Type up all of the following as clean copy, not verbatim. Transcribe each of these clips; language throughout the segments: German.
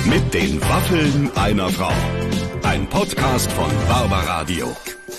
Mit den Waffeln einer Frau. Ein Podcast von Barbaradio.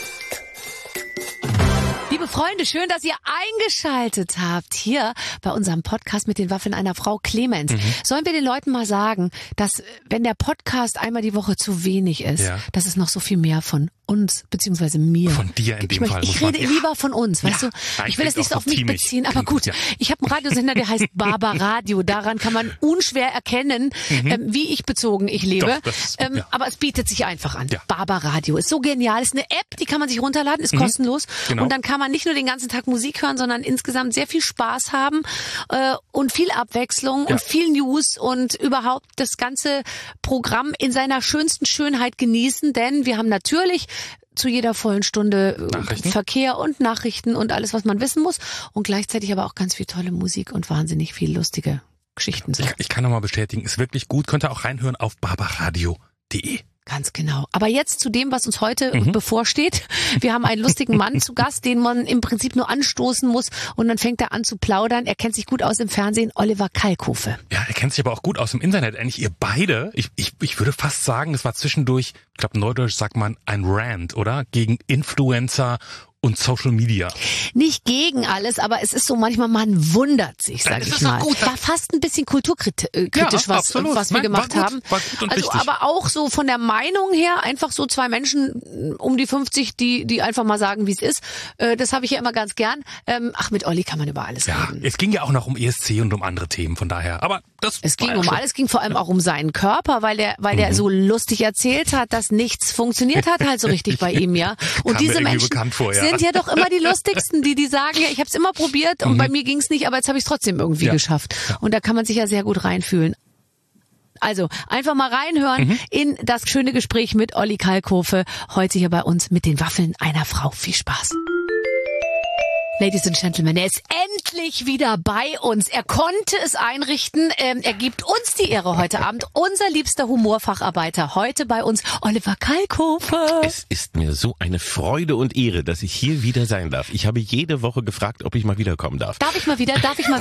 Liebe Freunde, schön, dass ihr eingeschaltet habt hier bei unserem Podcast mit den Waffeln einer Frau. Clemens, sollen wir den Leuten mal sagen, dass wenn der Podcast einmal die Woche zu wenig ist, dass es noch so viel mehr von uns, beziehungsweise mir. Von dir in dem Fall. Ich rede lieber von uns, weißt du? Ich will es nicht so auf mich beziehen, aber gut. Ja. Ich habe einen Radiosender, der heißt Barbaradio. Daran kann man unschwer erkennen, wie ich bezogen ich lebe. Doch, aber es bietet sich einfach an. Ja. Barbaradio ist so genial. Ist eine App, die kann man sich runterladen, ist kostenlos. Genau. Und dann kann man nicht nur den ganzen Tag Musik hören, sondern insgesamt sehr viel Spaß haben und viel Abwechslung und viel News und überhaupt das ganze Programm in seiner schönsten Schönheit genießen, denn wir haben natürlich zu jeder vollen Stunde Verkehr und Nachrichten und alles, was man wissen muss und gleichzeitig aber auch ganz viel tolle Musik und wahnsinnig viel lustige Geschichten. Ich kann nochmal bestätigen, ist wirklich gut, könnt ihr auch reinhören auf barbaradio.de. Ganz genau. Aber jetzt zu dem, was uns heute bevorsteht. Wir haben einen lustigen Mann zu Gast, den man im Prinzip nur anstoßen muss und dann fängt er an zu plaudern. Er kennt sich gut aus im Fernsehen, Oliver Kalkofe. Ja, er kennt sich aber auch gut aus im Internet. Eigentlich ihr beide, ich würde fast sagen, es war zwischendurch, ich glaube neudeutsch sagt man ein Rant, oder? Gegen Influencer und Social Media. Nicht gegen alles, aber es ist so manchmal, man wundert sich, sag ich mal. Gut. War fast ein bisschen kulturkritisch, was wir gemacht haben. War gut und also, richtig. aber auch so von der Meinung her, einfach so zwei Menschen um die 50, die einfach mal sagen, wie es ist. Das habe ich ja immer ganz gern. Mit Olli kann man über alles reden. Es ging ja auch noch um ESC und um andere Themen, von daher. Aber es ging um alles, ging vor allem auch um seinen Körper, weil der so lustig erzählt hat, dass nichts funktioniert hat, halt so richtig bei ihm, ja. Und diese Menschen sind ja doch immer die lustigsten, die sagen, ja, ich habe es immer probiert und bei mir ging es nicht, aber jetzt habe ich es trotzdem irgendwie geschafft. Und da kann man sich ja sehr gut reinfühlen. Also einfach mal reinhören in das schöne Gespräch mit Olli Kalkofe, heute hier bei uns mit den Waffeln einer Frau. Viel Spaß. Ladies and Gentlemen, er ist endlich wieder bei uns. Er konnte es einrichten. Er gibt uns die Ehre heute Abend. Unser liebster Humorfacharbeiter heute bei uns, Oliver Kalkofe. Es ist mir so eine Freude und Ehre, dass ich hier wieder sein darf. Ich habe jede Woche gefragt, ob ich mal wiederkommen darf. Darf ich mal wieder?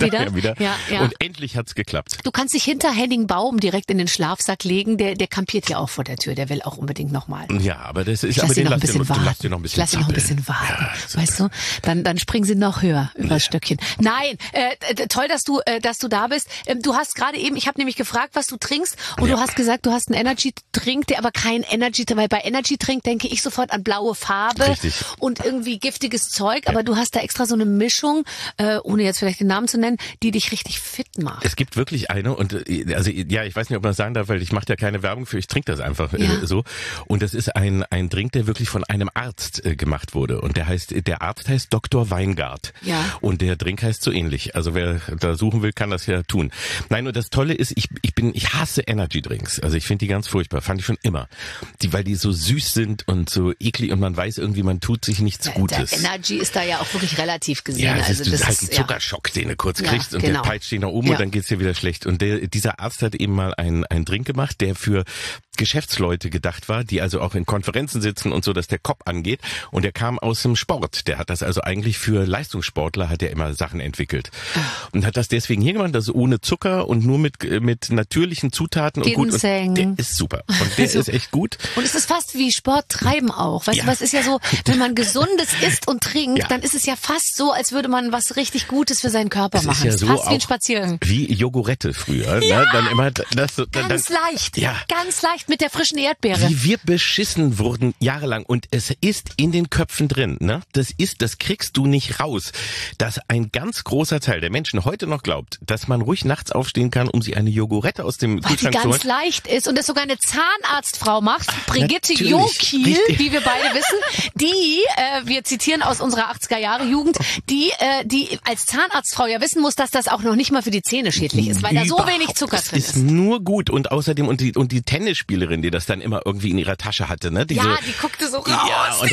Ja. Und endlich hat's geklappt. Du kannst dich hinter Henning Baum direkt in den Schlafsack legen. Der kampiert ja auch vor der Tür. Der will auch unbedingt nochmal. Ja, aber das ist, aber den lass dir noch ein bisschen Lass ihn noch ein bisschen warten. Ja, weißt du? Dann springen sie noch höher übers Stöckchen. Nein, toll, dass du da bist. Du hast gerade eben, ich habe nämlich gefragt, was du trinkst und du hast gesagt, du hast einen Energy-Drink, der aber kein Energy, weil bei Energy-Drink denke ich sofort an blaue Farbe und irgendwie giftiges Zeug, aber du hast da extra so eine Mischung, ohne jetzt vielleicht den Namen zu nennen, die dich richtig fit macht. Es gibt wirklich eine und ich weiß nicht, ob man das sagen darf, weil ich mache da keine Werbung für, ich trinke das einfach so und das ist ein Drink, der wirklich von einem Arzt gemacht wurde und der Arzt heißt Dr. Weingart. Ja. Und der Drink heißt so ähnlich. Also wer da suchen will, kann das ja tun. Nein, und das Tolle ist, ich hasse Energy Drinks. Also ich finde die ganz furchtbar. Fand ich schon immer. Weil die so süß sind und so eklig und man weiß irgendwie, man tut sich nichts Gutes. Der Energy ist da ja auch wirklich relativ gesehen. Ja, das ist halt ein Zuckerschock, den du kurz kriegst und der peitscht dich nach oben und dann geht's dir wieder schlecht. Und dieser Arzt hat eben mal einen Drink gemacht, der für Geschäftsleute gedacht war, die also auch in Konferenzen sitzen und so, dass der Kopf angeht. Und der kam aus dem Sport. Der hat das also eigentlich für Leistungssportler, hat er immer Sachen entwickelt. Und hat das deswegen hier gemacht, also ohne Zucker und nur mit natürlichen Zutaten und gut. Und der ist super. Und der ist echt gut. Und es ist fast wie Sport treiben auch. Weißt du, was ist ja so, wenn man Gesundes isst und trinkt, dann ist es ja fast so, als würde man was richtig Gutes für seinen Körper machen. Ist ja so fast wie ein Spaziergang. Wie Jogurette früher. Ja, ne? Dann immer ganz leicht. Ja. Ganz leicht mit der frischen Erdbeere. Wie wir beschissen wurden jahrelang und es ist in den Köpfen drin. Ne? Das kriegst du nicht raus. Dass ein ganz großer Teil der Menschen heute noch glaubt, dass man ruhig nachts aufstehen kann, um sich eine Jogurette aus dem Kühlschrank zu holen. Weil die ganz leicht ist und das sogar eine Zahnarztfrau macht, Brigitte Jokiel, wie wir beide wissen, die, wir zitieren aus unserer 80er-Jahre-Jugend, die als Zahnarztfrau ja wissen muss, dass das auch noch nicht mal für die Zähne schädlich ist, weil da so wenig Zucker drin ist. Das ist nur gut und außerdem und die Tennisspielerin, die das dann immer irgendwie in ihrer Tasche hatte, ne? Die guckte so raus, die Jogurette.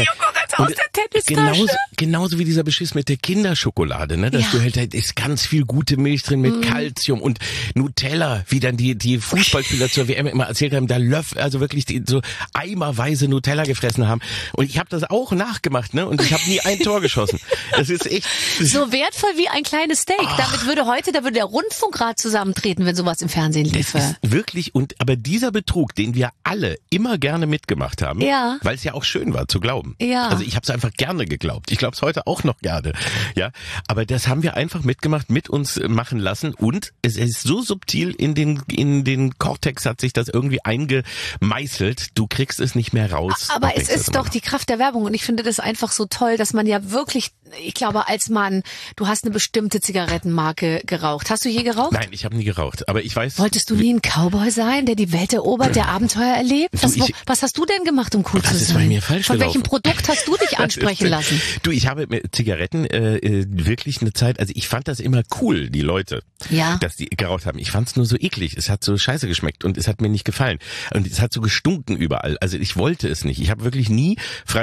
aus der Tennistasche. Genauso wie dieser Beschiss mit der Kinderschokolade, ne? Dass du halt, da ist ganz viel gute Milch drin mit Calcium und Nutella, wie dann die Fußballspieler zur WM immer erzählt haben, da also wirklich so eimerweise Nutella gefressen haben. Und ich habe das auch nachgemacht, ne? Und ich habe nie ein Tor geschossen. Das ist echt so wertvoll wie ein kleines Steak. Da würde der Rundfunkrat zusammentreten, wenn sowas im Fernsehen liefe. Das ist wirklich, aber dieser Betrug, den wir alle immer gerne mitgemacht haben, weil es ja auch schön war zu glauben. Ja. Also ich habe es einfach gerne geglaubt. Ich glaube es heute auch noch gerne. Ja, aber das haben wir einfach mitgemacht, mit uns machen lassen und es ist so subtil in den Kortex hat sich das irgendwie eingemeißelt. Du kriegst es nicht mehr raus. Aber es ist doch die Kraft der Werbung und ich finde das einfach so toll, dass man ja wirklich, ich glaube als Mann, du hast eine bestimmte Zigarettenmarke geraucht. Hast du je geraucht? Nein, ich habe nie geraucht, aber ich weiß. Wolltest du nie ein Cowboy sein, der die Welt erobert, der Abenteuer erlebt? Was hast du denn gemacht, um cool zu sein? Das ist bei mir falsch Von gelaufen. welchem Produkt hast du dich ansprechen lassen? Du, ich habe mit Zigaretten wirklich eine Zeit, also ich fand das immer cool, die Leute, dass die geraucht haben. Ich fand es nur so eklig. Es hat so scheiße geschmeckt und es hat mir nicht gefallen. Und es hat so gestunken überall. Also ich wollte es nicht. Ich habe wirklich nie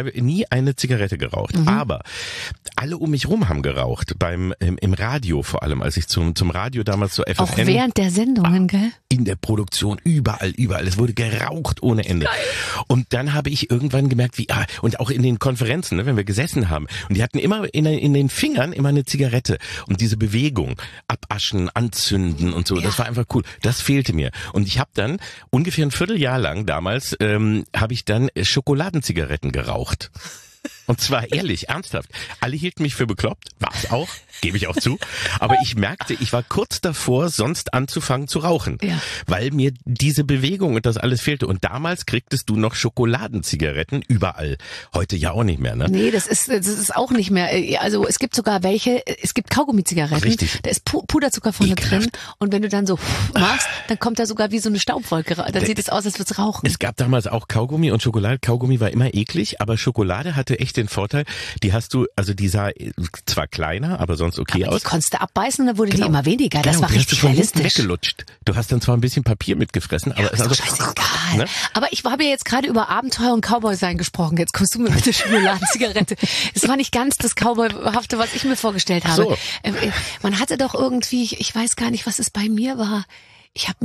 eine Zigarette geraucht. Aber alle um mich rum haben geraucht. Im Radio vor allem, als ich zum Radio damals so FFN. Auch während der Sendungen, gell? In der Produktion, überall. Es wurde geraucht ohne Ende. Geil. Und dann habe ich irgendwann gemerkt, und auch in den Konferenzen, ne, wenn wir gesessen haben, und die hatten immer in den Fingern immer eine Zigarette. Und diese Bewegung, abaschen, anzünden und so, das war einfach cool. Das fehlte mir. Und ich habe dann ungefähr ein Vierteljahr lang damals, habe ich dann Schokoladenzigaretten geraucht. Und zwar ehrlich, ernsthaft. Alle hielten mich für bekloppt, war's auch, gebe ich auch zu. Aber ich merkte, ich war kurz davor, sonst anzufangen zu rauchen. Ja. Weil mir diese Bewegung und das alles fehlte. Und damals kriegtest du noch Schokoladenzigaretten überall. Heute ja auch nicht mehr, ne? Nee, das ist auch nicht mehr. Also es gibt sogar es gibt Kaugummi-Zigaretten. Richtig. Da ist Puderzucker vorne drin. Und wenn du dann so machst, dann kommt da sogar wie so eine Staubwolke raus. Dann sieht es aus, als würd's rauchen. Es gab damals auch Kaugummi und Schokolade. Kaugummi war immer eklig, aber Schokolade hatte echt den Vorteil, die sah zwar kleiner, aber sonst okay aus. Die konntest du abbeißen und dann wurde die immer weniger. Das war richtig realistisch. Weggelutscht. Du hast dann zwar ein bisschen Papier mitgefressen, aber ist doch scheißegal. Ne? Aber ich habe ja jetzt gerade über Abenteuer und Cowboy-Sein gesprochen. Jetzt kommst du mir mit der Schokoladenzigarette. Das war nicht ganz das Cowboyhafte, was ich mir vorgestellt habe. So. Man hatte doch irgendwie, ich weiß gar nicht, was es bei mir war. Ich habe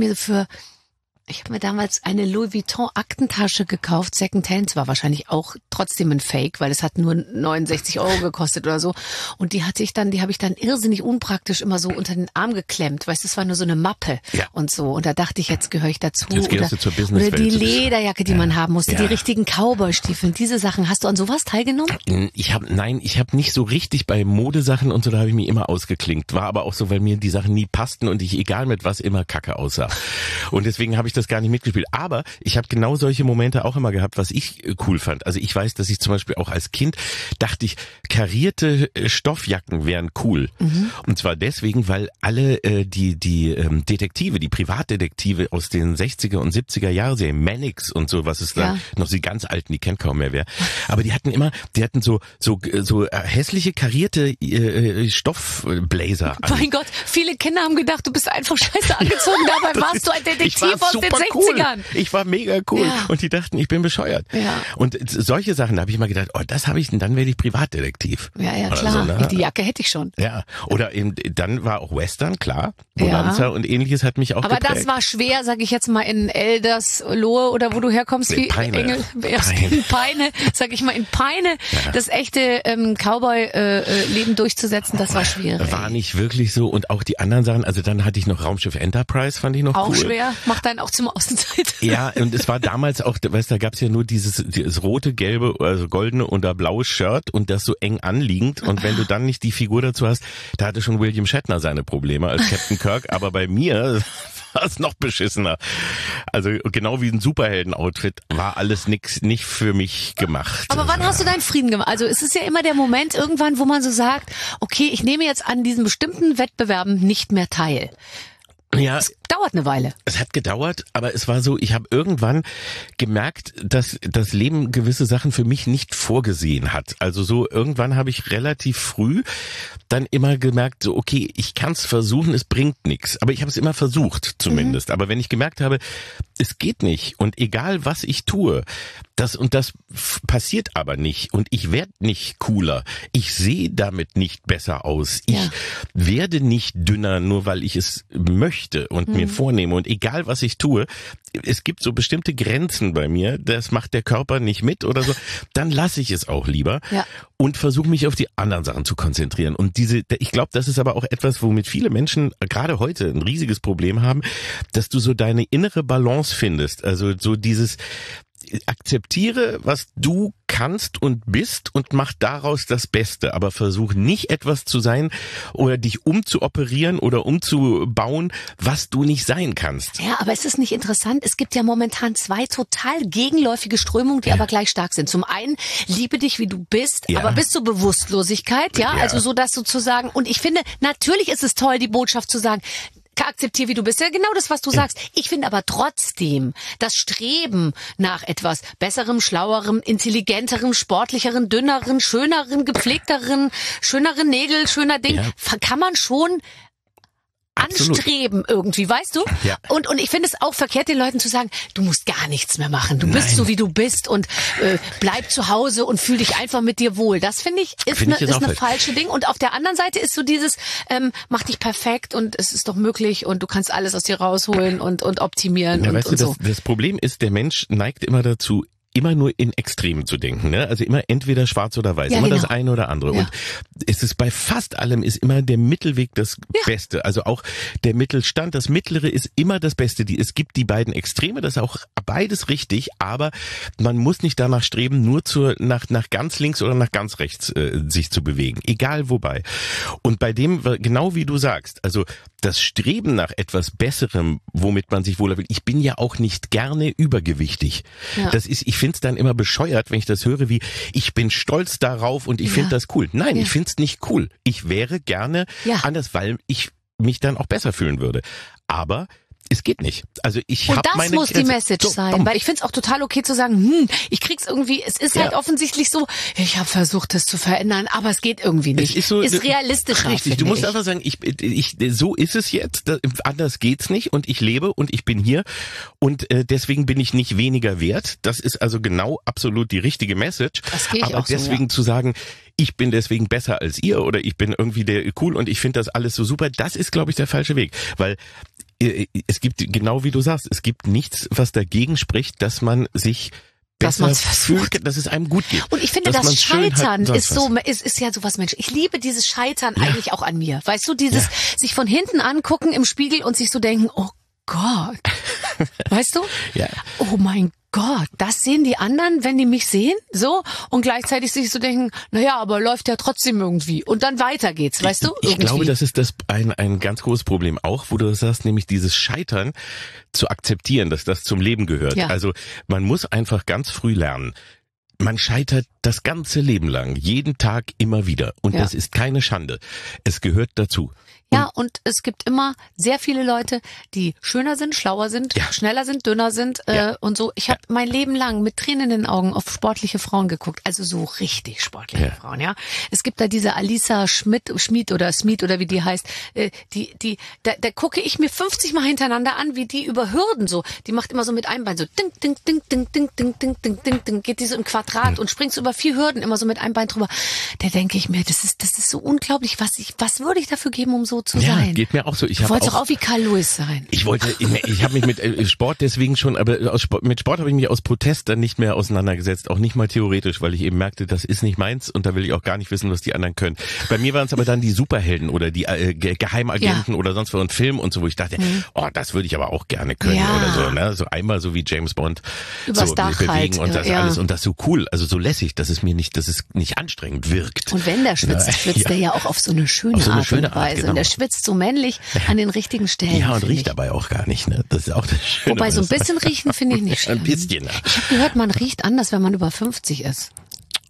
mir damals eine Louis Vuitton Aktentasche gekauft, Secondhand, war wahrscheinlich auch trotzdem ein Fake, weil es hat nur 69 € gekostet oder so. Und die habe ich dann irrsinnig unpraktisch immer so unter den Arm geklemmt. Weißt du, es war nur so eine Mappe und so. Und da dachte ich, jetzt gehöre ich dazu. Jetzt gehörst du zur Businesswelt. Oder die Lederjacke, die man haben musste, die richtigen Cowboy-Stiefeln, diese Sachen. Hast du an sowas teilgenommen? Ich habe nicht so richtig bei Modesachen und so, da habe ich mich immer ausgeklinkt. War aber auch so, weil mir die Sachen nie passten und ich, egal mit was, immer kacke aussah. Und deswegen habe ich das gar nicht mitgespielt. Aber ich habe genau solche Momente auch immer gehabt, was ich cool fand. Also ich weiß, dass ich zum Beispiel auch als Kind dachte ich, karierte Stoffjacken wären cool. Mhm. Und zwar deswegen, weil alle die Detektive, die Privatdetektive aus den 60er und 70er Jahrserien, Mannix und so, was ist da noch die ganz alten, die kennt kaum mehr wer. Aber die hatten so hässliche karierte Stoffblazer. Mein Gott, viele Kinder haben gedacht, du bist einfach scheiße angezogen. Dabei warst du ein Detektiv aus den 60ern. Cool. Ich war mega cool. Ja. Und die dachten, ich bin bescheuert. Ja. Und solche Sachen, da habe ich mal gedacht, das habe ich, und dann werde ich Privatdetektiv. Ja, klar. So, ne? Die Jacke hätte ich schon. Ja. Oder dann war auch Western, klar. Bonanza und ähnliches hat mich auch aber geprägt. Das war schwer, sag ich jetzt mal, in Elderslohe oder wo du herkommst, wie Peine. In Peine, sag ich mal, in Peine, das echte Cowboy-Leben durchzusetzen, das war schwierig. War nicht wirklich so. Und auch die anderen Sachen, also dann hatte ich noch Raumschiff Enterprise, fand ich noch auch cool. Auch schwer, macht dann auch zum Außenseiter. Ja, und es war damals auch, weißt du, da gab's ja nur dieses rote, gelbe, also goldene oder blaue Shirt und das so eng anliegend. Und wenn du dann nicht die Figur dazu hast, da hatte schon William Shatner seine Probleme als Captain Kirk, aber bei mir war es noch beschissener. Also genau wie ein Superhelden-Outfit war alles nicht für mich gemacht. Aber wann hast du deinen Frieden gemacht? Also es ist ja immer der Moment irgendwann, wo man so sagt, okay, ich nehme jetzt an diesen bestimmten Wettbewerben nicht mehr teil. Ja, dauert eine Weile. Es hat gedauert, aber es war so, ich habe irgendwann gemerkt, dass das Leben gewisse Sachen für mich nicht vorgesehen hat. Also so irgendwann habe ich relativ früh dann immer gemerkt, so okay, ich kann es versuchen, es bringt nichts. Aber ich habe es immer versucht zumindest. Aber wenn ich gemerkt habe, es geht nicht und egal was ich tue, das passiert aber nicht und ich werde nicht cooler. Ich sehe damit nicht besser aus. Ich werde nicht dünner, nur weil ich es möchte und mir vornehme. Und egal was ich tue, es gibt so bestimmte Grenzen bei mir, das macht der Körper nicht mit oder so, dann lasse ich es auch lieber und versuche mich auf die anderen Sachen zu konzentrieren. Und ich glaube, das ist aber auch etwas, womit viele Menschen gerade heute ein riesiges Problem haben, dass du so deine innere Balance findest. Also so dieses akzeptiere, was du kannst und bist und mach daraus das Beste, aber versuch nicht etwas zu sein oder dich umzuoperieren oder umzubauen, was du nicht sein kannst. Ja, aber ist es nicht interessant? Es gibt ja momentan 2 total gegenläufige Strömungen, die aber gleich stark sind. Zum einen, liebe dich, wie du bist, aber bis zur Bewusstlosigkeit, also so das sozusagen. Und ich finde, natürlich ist es toll, die Botschaft zu sagen, akzeptiere, wie du bist. Ja, genau das, was du sagst. Ich finde aber trotzdem das Streben nach etwas Besserem, Schlauerem, Intelligenterem, Sportlicherem, Dünnerem, Schöneren, Gepflegteren, schöneren Nägel, schöner Ding, kann man schon anstreben irgendwie, weißt du? Ja. Und ich finde es auch verkehrt, den Leuten zu sagen, du musst gar nichts mehr machen. Du bist so, wie du bist und bleib zu Hause und fühl dich einfach mit dir wohl. Das finde ich ist eine falsche Ding. Und auf der anderen Seite ist so dieses, mach dich perfekt und es ist doch möglich und du kannst alles aus dir rausholen und optimieren ja, und weißt du, so. Das Problem ist, der Mensch neigt immer dazu, immer nur in Extremen zu denken, ne? Also immer entweder schwarz oder weiß, immer das eine oder andere. Ja. Und es ist bei fast allem ist immer der Mittelweg das Beste. Also auch der Mittelstand, das Mittlere ist immer das Beste. Es gibt die beiden Extreme, das ist auch beides richtig, aber man muss nicht danach streben, nur nach ganz links oder nach ganz rechts sich zu bewegen, egal wobei. Und bei dem, genau wie du sagst, also das Streben nach etwas Besserem, womit man sich wohler will. Ich bin ja auch nicht gerne übergewichtig. Ja. Ich finde es dann immer bescheuert, wenn ich das höre, wie ich bin stolz darauf und ich finde das cool. Nein, ich finde es nicht cool. Ich wäre gerne anders, weil ich mich dann auch besser fühlen würde. Aber es geht nicht. Also ich habe meine Und das muss die Message sein, weil ich finde es auch total okay zu sagen, ich krieg's irgendwie, es ist halt offensichtlich so, ich habe versucht, das zu verändern, aber es geht irgendwie nicht. Ist realistischer. Richtig, du musst einfach sagen, so ist es jetzt, anders geht's nicht und ich lebe und ich bin hier und deswegen bin ich nicht weniger wert. Das ist also genau absolut die richtige Message. Das geht aber auch deswegen so, zu sagen, ich bin deswegen besser als ihr oder ich bin irgendwie der cool und ich finde das alles so super, das ist, glaube ich, der falsche Weg, weil es gibt, genau wie du sagst, es gibt nichts, was dagegen spricht, dass man sich besser fühlt, dass es einem gut geht. Und ich finde, das Scheitern ist ja sowas, Mensch. Ich liebe dieses Scheitern eigentlich auch an mir. Weißt du, dieses sich von hinten angucken im Spiegel und sich so denken, oh Gott. Weißt du? Ja. Oh mein Gott, das sehen die anderen, wenn die mich sehen, so, und gleichzeitig sich so denken, naja, aber läuft ja trotzdem irgendwie. Und dann weiter geht's, weißt du? Ich glaube, das ist ein ganz großes Problem auch, wo du das sagst, nämlich dieses Scheitern zu akzeptieren, dass das zum Leben gehört. Ja. Also man muss einfach ganz früh lernen. Man scheitert das ganze Leben lang, jeden Tag immer wieder. Und das ist keine Schande. Es gehört dazu. Ja, und es gibt immer sehr viele Leute, die schöner sind, schlauer sind, schneller sind, dünner sind und so. Ich habe mein Leben lang mit Tränen in den Augen auf sportliche Frauen geguckt, also so richtig sportliche Frauen, ja. Es gibt da diese Alisa Schmid oder wie die heißt, da gucke ich mir 50 Mal hintereinander an, wie die über Hürden so, die macht immer so mit einem Bein so ding, ding, ding, ding, ding, ding, ding, ding, ding, ding, geht die so im Quadrat und springt so über 4 Hürden immer so mit einem Bein drüber. Da denke ich mir, das ist so unglaublich, was würde ich dafür geben, um so zu sein. Geht mir auch so. Du wolltest auch wie Carl Lewis sein. Ich habe mich mit Sport deswegen schon, aber mit Sport habe ich mich aus Protest dann nicht mehr auseinandergesetzt, auch nicht mal theoretisch, weil ich eben merkte, das ist nicht meins und da will ich auch gar nicht wissen, was die anderen können. Bei mir waren es aber dann die Superhelden oder die Geheimagenten oder sonst was und Film und so, wo ich dachte, das würde ich aber auch gerne können oder so, ne? So einmal so wie James Bond übers so Dach bewegen halt, und das alles und das so cool, also so lässig, dass es nicht anstrengend wirkt. Und wenn der schwitzt, schwitzt der ja auch auf so eine schöne Art und Weise. Genau. Und der schwitzt so männlich an den richtigen Stellen. Ja, und riecht dabei auch gar nicht, ne? Das ist auch das Schöne. Wobei so ein bisschen riechen finde ich nicht schlimm. Ein bisschen. Ich habe gehört, man riecht anders, wenn man über 50 ist.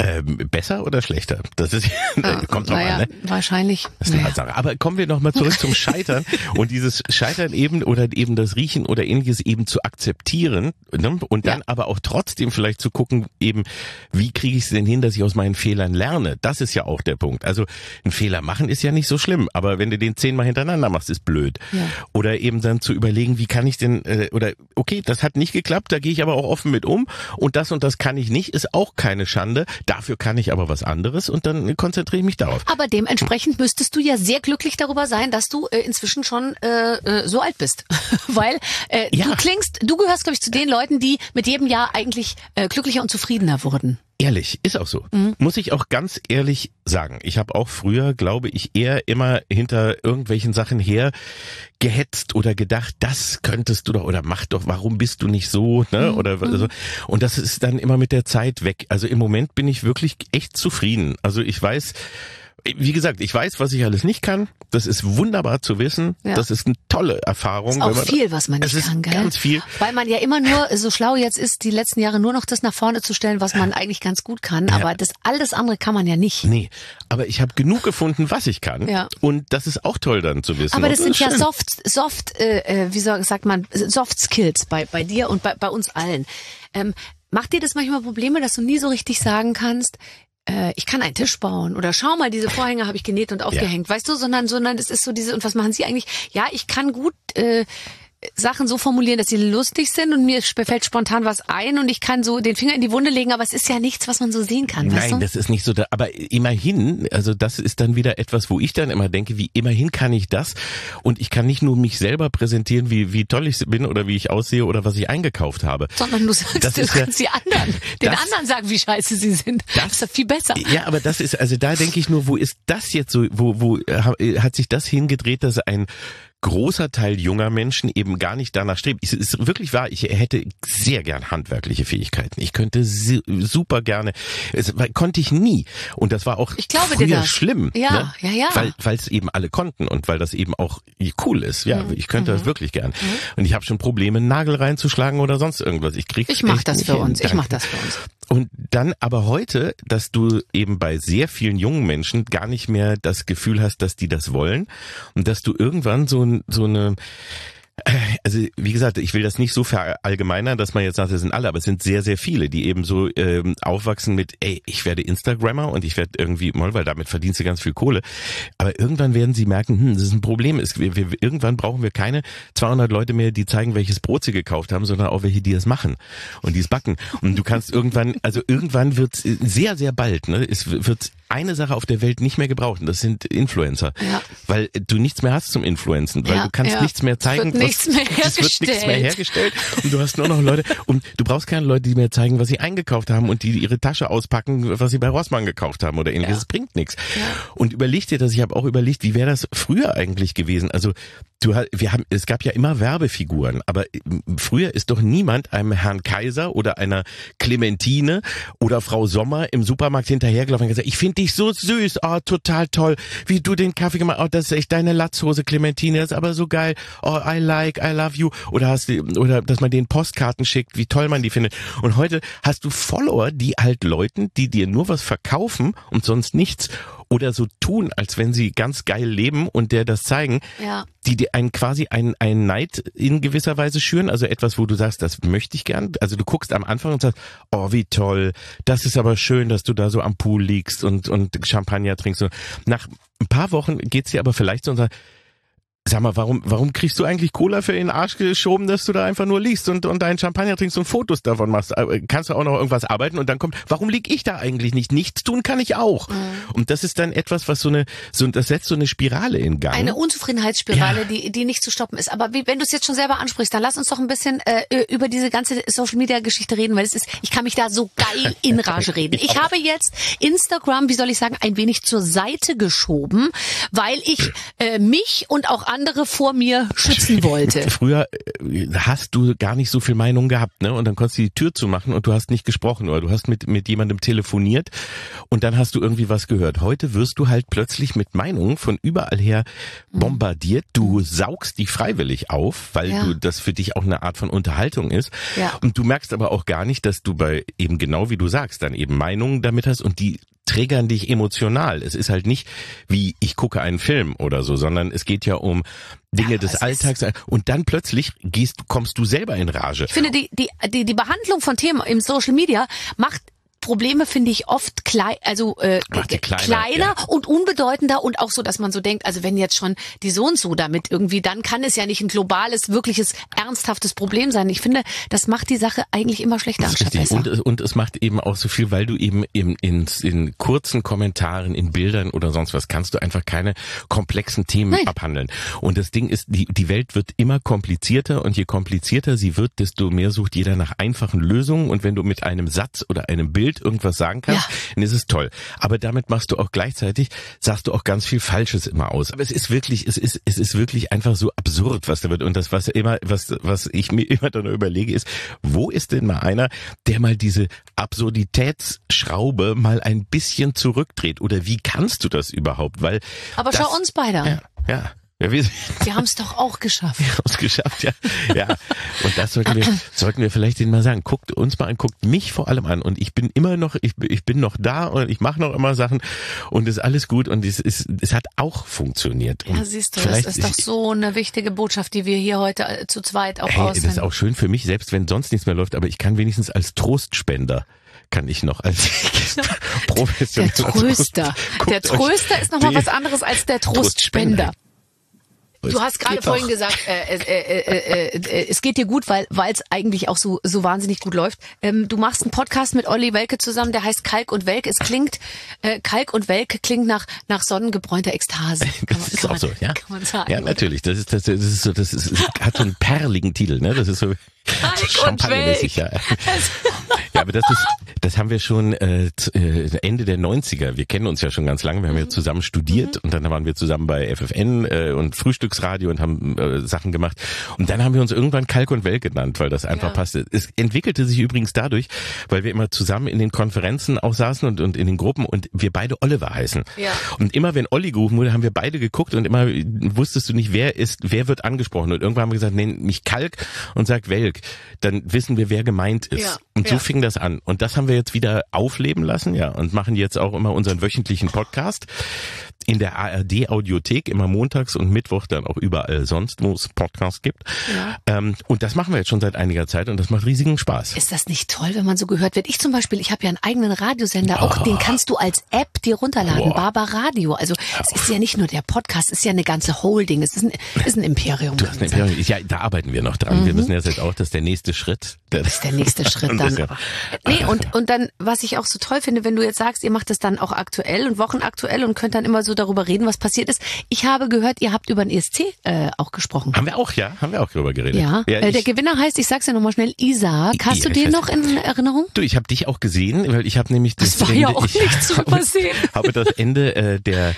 Besser oder schlechter? Das ist kommt drauf an, ne? Wahrscheinlich. Das ist eine Sache. Aber kommen wir nochmal zurück zum Scheitern und dieses Scheitern eben oder eben das Riechen oder ähnliches eben zu akzeptieren, ne? Und dann aber auch trotzdem vielleicht zu gucken, eben, wie kriege ich es denn hin, dass ich aus meinen Fehlern lerne? Das ist ja auch der Punkt. Also ein Fehler machen ist ja nicht so schlimm, aber wenn du den 10-mal hintereinander machst, ist blöd. Ja. Oder eben dann zu überlegen, wie kann ich denn, oder okay, das hat nicht geklappt, da gehe ich aber auch offen mit um und das kann ich nicht, ist auch keine Schande. Dafür kann ich aber was anderes und dann konzentriere ich mich darauf. Aber dementsprechend müsstest du ja sehr glücklich darüber sein, dass du inzwischen schon so alt bist. Weil du gehörst, glaube ich, zu den Leuten, die mit jedem Jahr eigentlich glücklicher und zufriedener wurden. Ehrlich, ist auch so. Muss ich auch ganz ehrlich sagen. Ich habe auch früher, glaube ich, eher immer hinter irgendwelchen Sachen her gehetzt oder gedacht, das könntest du doch oder mach doch, warum bist du nicht so, ne? Oder so. Und das ist dann immer mit der Zeit weg. Also im Moment bin ich wirklich echt zufrieden. Also ich weiß, wie gesagt, ich weiß, was ich alles nicht kann. Das ist wunderbar zu wissen. Ja. Das ist eine tolle Erfahrung. Das ist auch viel, was man nicht kann, gell? Ganz viel. Weil man ja immer nur so schlau jetzt ist, die letzten Jahre nur noch das nach vorne zu stellen, was man eigentlich ganz gut kann. Ja. Aber alles andere kann man ja nicht. Nee, aber ich habe genug gefunden, was ich kann. Ja. Und das ist auch toll dann zu wissen. Aber das sind ja Soft Skills bei dir und bei uns allen. Macht dir das manchmal Probleme, dass du nie so richtig sagen kannst, ich kann einen Tisch bauen oder schau mal, diese Vorhänge habe ich genäht und aufgehängt, weißt du, sondern es ist so diese, und was machen sie eigentlich? Ja, ich kann gut Sachen so formulieren, dass sie lustig sind und mir fällt spontan was ein und ich kann so den Finger in die Wunde legen, aber es ist ja nichts, was man so sehen kann. Nein, weißt du? Das ist nicht so, aber immerhin, also das ist dann wieder etwas, wo ich dann immer denke, wie immerhin kann ich das und ich kann nicht nur mich selber präsentieren, wie toll ich bin oder wie ich aussehe oder was ich eingekauft habe. Sondern du sagst, du kannst den anderen sagen, wie scheiße sie sind. Das ist ja viel besser. Ja, aber das ist, also da denke ich nur, wo ist das jetzt so, wo hat sich das hingedreht, dass ein großer Teil junger Menschen eben gar nicht danach strebt. Es ist wirklich wahr, ich hätte sehr gern handwerkliche Fähigkeiten. Ich könnte super gerne, konnte ich nie. Und das war auch früher schlimm. Ja, ne? ja. Weil es eben alle konnten und weil das eben auch cool ist. Ja, ich könnte das wirklich gern. Und ich habe schon Probleme, einen Nagel reinzuschlagen oder sonst irgendwas. Ich mach das für uns. Und dann aber heute, dass du eben bei sehr vielen jungen Menschen gar nicht mehr das Gefühl hast, dass die das wollen und dass du irgendwann so eine, also wie gesagt, ich will das nicht so verallgemeinern, dass man jetzt sagt, das sind alle, aber es sind sehr, sehr viele, die eben so aufwachsen mit, ich werde Instagrammer und ich werde irgendwie, weil damit verdienst du ganz viel Kohle. Aber irgendwann werden sie merken, das ist ein Problem. Irgendwann brauchen wir keine 200 Leute mehr, die zeigen, welches Brot sie gekauft haben, sondern auch welche, die es machen und die es backen. Und du kannst irgendwann wird es sehr, sehr bald, ne, es wird eine Sache auf der Welt nicht mehr gebraucht, und das sind Influencer. Ja. Weil du nichts mehr hast zum Influenzen, weil du kannst nichts mehr zeigen. Es wird nichts mehr hergestellt und du hast nur noch Leute und du brauchst keine Leute, die mehr zeigen, was sie eingekauft haben und die ihre Tasche auspacken, was sie bei Rossmann gekauft haben oder ähnliches. Das bringt nichts. Ja. Und überleg dir das, ich habe auch überlegt, wie wäre das früher eigentlich gewesen? Also es gab ja immer Werbefiguren, aber früher ist doch niemand einem Herrn Kaiser oder einer Clementine oder Frau Sommer im Supermarkt hinterhergelaufen und gesagt, ich finde dich so süß, total toll, wie du den Kaffee gemacht hast, das ist echt deine Latzhose, Clementine, das ist aber so geil, I love you, oder dass man denen Postkarten schickt, wie toll man die findet. Und heute hast du Follower, die halt Leuten, die dir nur was verkaufen und sonst nichts oder so tun, als wenn sie ganz geil leben und der das zeigen, die dir quasi einen Neid in gewisser Weise schüren, also etwas, wo du sagst, das möchte ich gern. Also du guckst am Anfang und sagst, wie toll, das ist aber schön, dass du da so am Pool liegst und Champagner trinkst. Nach ein paar Wochen geht's dir aber vielleicht so und sagst, sag mal, warum kriegst du eigentlich Cola für den Arsch geschoben, dass du da einfach nur liegst und deinen Champagner trinkst und Fotos davon machst? Kannst du auch noch irgendwas arbeiten? Und dann kommt, warum lieg ich da eigentlich nicht? Nichts tun kann ich auch. Und das ist dann etwas, was das setzt so eine Spirale in Gang. Eine Unzufriedenheitsspirale, die nicht zu stoppen ist. Aber wenn du es jetzt schon selber ansprichst, dann lass uns doch ein bisschen über diese ganze Social-Media-Geschichte reden, weil ich kann mich da so geil in Rage reden. Ich habe jetzt Instagram, wie soll ich sagen, ein wenig zur Seite geschoben, weil ich mich und auch andere vor mir schützen wollte. Früher hast du gar nicht so viel Meinung gehabt, ne? Und dann konntest du die Tür zumachen und du hast nicht gesprochen oder du hast mit jemandem telefoniert und dann hast du irgendwie was gehört. Heute wirst du halt plötzlich mit Meinungen von überall her bombardiert. Du saugst die freiwillig auf, weil du das für dich auch eine Art von Unterhaltung ist. Ja. Und du merkst aber auch gar nicht, dass du bei eben genau wie du sagst, dann eben Meinungen damit hast und die triggern dich emotional. Es ist halt nicht wie ich gucke einen Film oder so, sondern es geht ja um Dinge des Alltags und dann plötzlich kommst du selber in Rage. Ich finde, die Behandlung von Themen im Social Media macht Probleme, finde ich, oft kleiner und unbedeutender und auch so, dass man so denkt, also wenn jetzt schon die so und so damit irgendwie, dann kann es ja nicht ein globales, wirkliches, ernsthaftes Problem sein. Ich finde, das macht die Sache eigentlich immer schlechter anstatt besser. Und es macht eben auch so viel, weil du eben in kurzen Kommentaren, in Bildern oder sonst was, kannst du einfach keine komplexen Themen abhandeln. Und das Ding ist, die Welt wird immer komplizierter und je komplizierter sie wird, desto mehr sucht jeder nach einfachen Lösungen und wenn du mit einem Satz oder einem Bild irgendwas sagen kannst, dann ist es toll. Aber damit sagst du auch ganz viel Falsches immer aus. Aber es ist wirklich einfach so absurd, was da wird. Und das, was ich mir immer dann überlege, ist, wo ist denn mal einer, der mal diese Absurditätsschraube mal ein bisschen zurückdreht? Oder wie kannst du das überhaupt? Aber schau uns beide an. Ja, wir haben es doch auch geschafft. Wir haben es geschafft, ja. Und das sollten wir vielleicht denen mal sagen. Guckt uns mal an, guckt mich vor allem an. Und ich bin immer noch, ich bin noch da und ich mache noch immer Sachen und ist alles gut und es hat auch funktioniert. Ja, siehst du, das ist doch so eine wichtige Botschaft, die wir hier heute zu zweit auch aussenden. Das ist auch schön für mich, selbst wenn sonst nichts mehr läuft, aber ich kann wenigstens als Trostspender kann ich noch als professioneller Der Tröster. Der Tröster ist nochmal was anderes als der Trostspender. Du hast gerade vorhin gesagt, es geht dir gut, weil es eigentlich auch so wahnsinnig gut läuft. Du machst einen Podcast mit Olli Welke zusammen, der heißt Kalk und Welk. Es klingt, Kalk und Welke klingt nach sonnengebräunter Ekstase. Das ist auch so, ja. Kann man sagen. Ja, natürlich. Das hat so einen perligen Titel, ne? Das ist so champagnermäßig, ja. Ja, aber das haben wir schon Ende der 90er. Wir kennen uns ja schon ganz lange. Wir haben ja zusammen studiert und dann waren wir zusammen bei FFN und Frühstücksradio und haben Sachen gemacht. Und dann haben wir uns irgendwann Kalk und Welk genannt, weil das einfach passte. Es entwickelte sich übrigens dadurch, weil wir immer zusammen in den Konferenzen auch saßen und in den Gruppen und wir beide Oliver heißen. Ja. Und immer wenn Olli gerufen wurde, haben wir beide geguckt und immer wusstest du nicht, wer wird angesprochen. Und irgendwann haben wir gesagt, nenn mich Kalk und sag Welk. Dann wissen wir, wer gemeint ist. Ja. Und so fing das an. Und das haben wir jetzt wieder aufleben lassen, und machen jetzt auch immer unseren wöchentlichen Podcast in der ARD Audiothek, immer montags und Mittwoch dann auch überall sonst, wo es Podcasts gibt. Ja. Und das machen wir jetzt schon seit einiger Zeit und das macht riesigen Spaß. Ist das nicht toll, wenn man so gehört wird? Ich zum Beispiel, ich habe ja einen eigenen Radiosender, auch den kannst du als App dir runterladen, Barbaradio. Also es ist ja nicht nur der Podcast, es ist ja eine ganze Holding, es ist ein Imperium. Du hast ein Imperium. Ja, da arbeiten wir noch dran. Wir müssen jetzt auch, das ist der nächste Schritt. Das ist der nächste Schritt dann. Nee, und dann, was ich auch so toll finde, wenn du jetzt sagst, ihr macht das dann auch aktuell und wochenaktuell und könnt dann immer so darüber reden, was passiert ist. Ich habe gehört, ihr habt über den ESC auch gesprochen. Haben wir auch darüber geredet. Ja, der Gewinner heißt, ich sag's ja nochmal schnell, Isaac. Hast du den noch in Erinnerung? Du, ich habe dich auch gesehen, weil ich habe nämlich das war ja auch nicht zu übersehen. Habe das Ende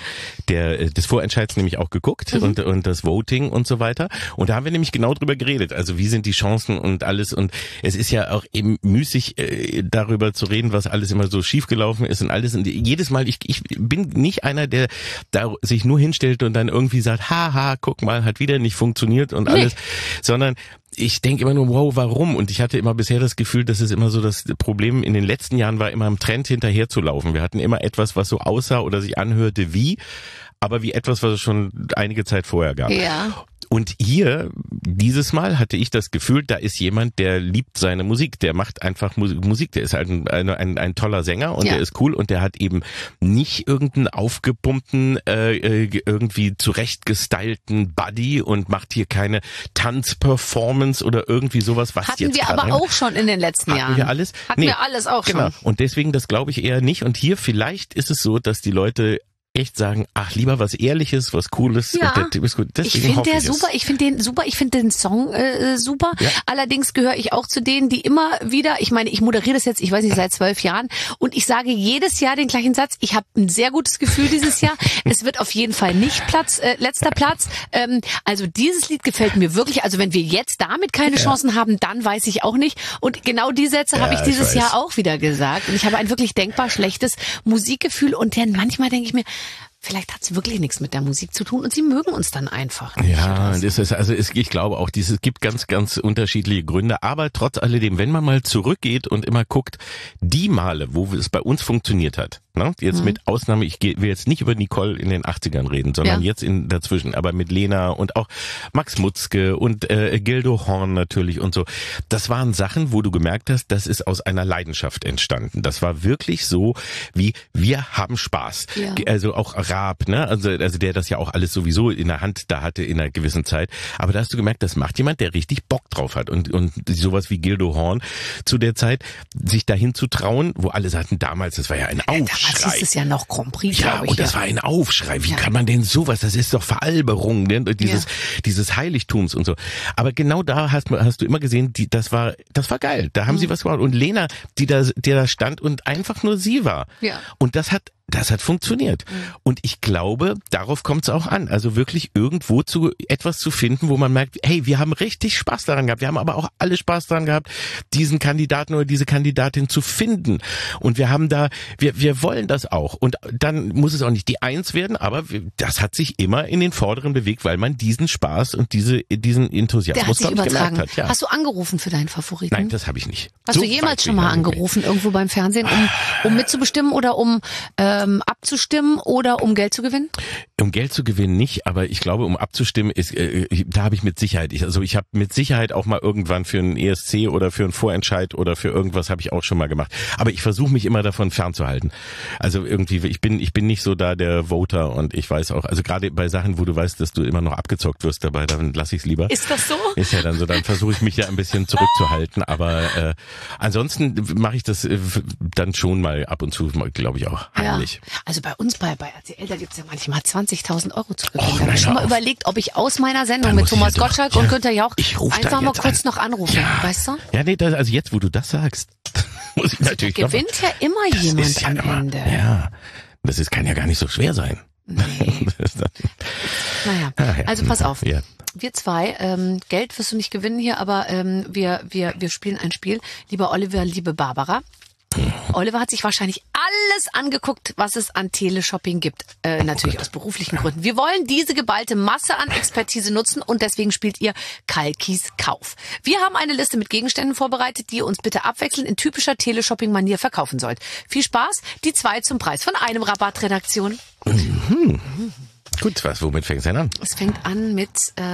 des Vorentscheids nämlich auch geguckt und das Voting und so weiter. Und da haben wir nämlich genau drüber geredet. Also wie sind die Chancen und alles. Und es ist ja auch eben müßig, darüber zu reden, was alles immer so schiefgelaufen ist und alles. Und jedes Mal, ich bin nicht einer, der da sich nur hinstellt und dann irgendwie sagt, haha, guck mal, hat wieder nicht funktioniert und alles, sondern ich denke immer nur, wow, warum? Und ich hatte immer bisher das Gefühl, dass es immer so das Problem in den letzten Jahren war, immer im Trend hinterher zu laufen. Wir hatten immer etwas, was so aussah oder sich anhörte aber wie etwas, was es schon einige Zeit vorher gab. Ja. Und hier, dieses Mal hatte ich das Gefühl, da ist jemand, der liebt seine Musik, der macht einfach Musik, der ist halt ein toller Sänger und der ist cool und der hat eben nicht irgendeinen aufgepumpten, irgendwie zurechtgestylten Buddy und macht hier keine Tanzperformance oder irgendwie sowas, was hatten jetzt wir aber auch schon in den letzten Jahren. Hatten wir alles? Hatten wir alles auch schon. Und deswegen, das glaube ich eher nicht. Und hier vielleicht ist es so, dass die Leute echt sagen, ach, lieber was Ehrliches, was Cooles. Ja. Der Typ ist gut. Ich finde der super, ich finde den Song super. Ja. Allerdings gehöre ich auch zu denen, die immer wieder, ich meine, ich moderiere das jetzt, ich weiß nicht, seit 12 Jahren und ich sage jedes Jahr den gleichen Satz. Ich habe ein sehr gutes Gefühl dieses Jahr. Es wird auf jeden Fall nicht letzter Platz. Also dieses Lied gefällt mir wirklich. Also wenn wir jetzt damit keine Chancen haben, dann weiß ich auch nicht. Und genau die Sätze habe ich dieses Jahr auch wieder gesagt. Und ich habe ein wirklich denkbar schlechtes Musikgefühl und dann manchmal denke ich mir, vielleicht hat es wirklich nichts mit der Musik zu tun und sie mögen uns dann einfach nicht. Ja, das ist, ich glaube auch, es gibt ganz, ganz unterschiedliche Gründe, aber trotz alledem, wenn man mal zurückgeht und immer guckt, die Male, wo es bei uns funktioniert hat, ne? Jetzt mit Ausnahme, ich will jetzt nicht über Nicole in den 80ern reden, sondern jetzt dazwischen, aber mit Lena und auch Max Mutzke und Gildo Horn natürlich und so. Das waren Sachen, wo du gemerkt hast, das ist aus einer Leidenschaft entstanden. Das war wirklich so, wie wir haben Spaß. Ja. Also auch Raab, ne? Also der das ja auch alles sowieso in der Hand da hatte in einer gewissen Zeit. Aber da hast du gemerkt, das macht jemand, der richtig Bock drauf hat. Und sowas wie Gildo Horn zu der Zeit, sich dahin zu trauen, wo alle sagten, damals, das war ja ein Aufschrei. Damals hieß es ja noch Grand Prix, ja, und das war ein Aufschrei. Wie kann man denn sowas? Das ist doch Veralberung, ne? Dieses Heiligtums und so. Aber genau da hast du immer gesehen, das war geil. Da haben sie was gemacht. Und Lena, die da stand und einfach nur sie war. Ja. Und das hat funktioniert. Und ich glaube, darauf kommt es auch an. Also wirklich irgendwo etwas zu finden, wo man merkt, hey, wir haben richtig Spaß daran gehabt. Wir haben aber auch alle Spaß daran gehabt, diesen Kandidaten oder diese Kandidatin zu finden. Und wir haben wir wollen das auch. Und dann muss es auch nicht die Eins werden, aber das hat sich immer in den Vorderen bewegt, weil man diesen Spaß und diesen Enthusiasmus gemerkt hat. Ja. Hast du angerufen für deinen Favoriten? Nein, das habe ich nicht. Hast du jemals schon mal angerufen, irgendwo beim Fernsehen, um mitzubestimmen oder um abzustimmen oder um Geld zu gewinnen? Um Geld zu gewinnen nicht, aber ich glaube, um abzustimmen da habe ich mit Sicherheit, ich habe mit Sicherheit auch mal irgendwann für einen ESC oder für einen Vorentscheid oder für irgendwas habe ich auch schon mal gemacht. Aber ich versuche mich immer davon fernzuhalten. Also irgendwie, ich bin nicht so da der Voter und ich weiß auch, also gerade bei Sachen, wo du weißt, dass du immer noch abgezockt wirst dabei, dann lasse ich es lieber. Ist das so? Ist ja dann so, dann versuche ich mich ja ein bisschen zurückzuhalten, aber ansonsten mache ich das dann schon mal ab und zu, glaube ich auch heimlich. Ja. Also bei uns bei RTL, da gibt's ja manchmal 20.000 € zu gewinnen. Da habe ich schon mal überlegt, ob ich aus meiner Sendung mit Thomas Gottschalk und Günther Jauch einfach mal kurz noch anrufen, weißt du? Ja, nee, also jetzt, wo du das sagst, muss ich natürlich da gewinnt ja immer jemand am Ende. Ja, kann ja gar nicht so schwer sein. Nee. Also pass auf. Ja. Wir zwei, Geld wirst du nicht gewinnen hier, aber wir spielen ein Spiel. Lieber Oliver, liebe Barbara. Oliver hat sich wahrscheinlich alles angeguckt, was es an Teleshopping gibt. Natürlich aus beruflichen Gründen. Wir wollen diese geballte Masse an Expertise nutzen und deswegen spielt ihr Kalkis Kauf. Wir haben eine Liste mit Gegenständen vorbereitet, die ihr uns bitte abwechselnd in typischer Teleshopping-Manier verkaufen sollt. Viel Spaß, die 2 zum Preis von einem Rabattredaktion. Gut, womit fängt es denn an? Es fängt an mit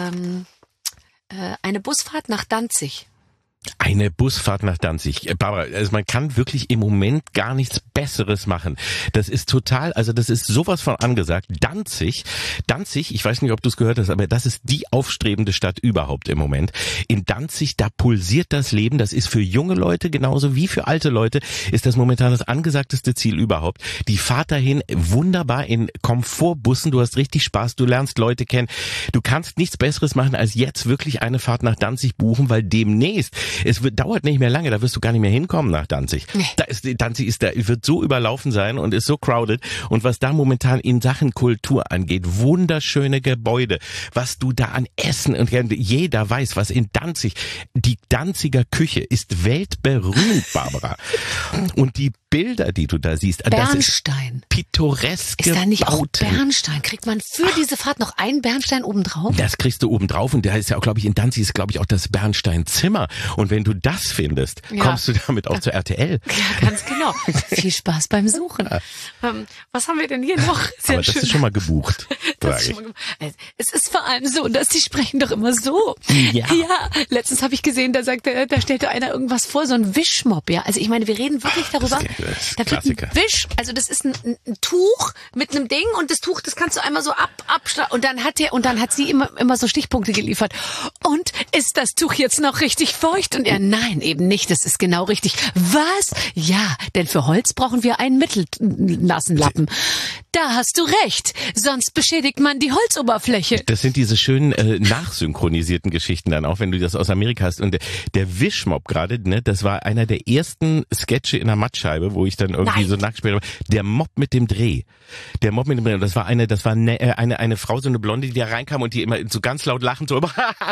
eine Busfahrt nach Danzig. Eine Busfahrt nach Danzig. Barbara, also man kann wirklich im Moment gar nichts Besseres machen. Das ist total, also das ist sowas von angesagt. Danzig, ich weiß nicht, ob du es gehört hast, aber das ist die aufstrebende Stadt überhaupt im Moment. In Danzig, da pulsiert das Leben. Das ist für junge Leute genauso wie für alte Leute, ist das momentan das angesagteste Ziel überhaupt. Die Fahrt dahin wunderbar in Komfortbussen. Du hast richtig Spaß, du lernst Leute kennen. Du kannst nichts Besseres machen, als jetzt wirklich eine Fahrt nach Danzig buchen, weil demnächst dauert nicht mehr lange, da wirst du gar nicht mehr hinkommen nach Danzig. Nee. Danzig wird so überlaufen sein und ist so crowded. Und was da momentan in Sachen Kultur angeht, wunderschöne Gebäude, was du da an Essen und jeder weiß, was in Danzig, die Danziger Küche ist weltberühmt, Barbara. Und die Bilder, die du da siehst, Bernstein. Das ist pittoreske Ist da nicht auch Bauten. Bernstein? Kriegt man für diese Fahrt noch einen Bernstein obendrauf? Das kriegst du obendrauf und da ist ja auch, glaube ich, in Danzig ist, glaube ich, auch das Bernsteinzimmer. Und wenn du das findest, kommst du damit auch zur RTL. Ja, ganz genau. Viel Spaß beim Suchen. Was haben wir denn hier noch? Sehr aber das schön. Ist schon mal gebucht. Es ist vor allem so, dass die sprechen doch immer so. Ja. Letztens habe ich gesehen, da stellte einer irgendwas vor, so ein Wischmopp. Ja, also ich meine, wir reden wirklich darüber. Da wird ein Wisch, also das ist ein Tuch mit einem Ding und das Tuch, das kannst du einmal so und dann hat sie immer so Stichpunkte geliefert. Und ist das Tuch jetzt noch richtig feucht? Und er, nein, eben nicht, das ist genau richtig. Was? Ja, denn für Holz brauchen wir einen mittelnassen Lappen. da hast du recht. Sonst beschädigt man die Holzoberfläche. Das sind diese schönen nachsynchronisierten Geschichten dann, auch wenn du das aus Amerika hast. Und der Wischmopp gerade, ne, das war einer der ersten Sketche in der Mattscheibe, wo ich dann irgendwie so nachgespielt habe. Der Mob mit dem Dreh. Der Mob mit dem Dreh. Und das war eine Frau, so eine Blonde, die da reinkam und die immer so ganz laut lachend so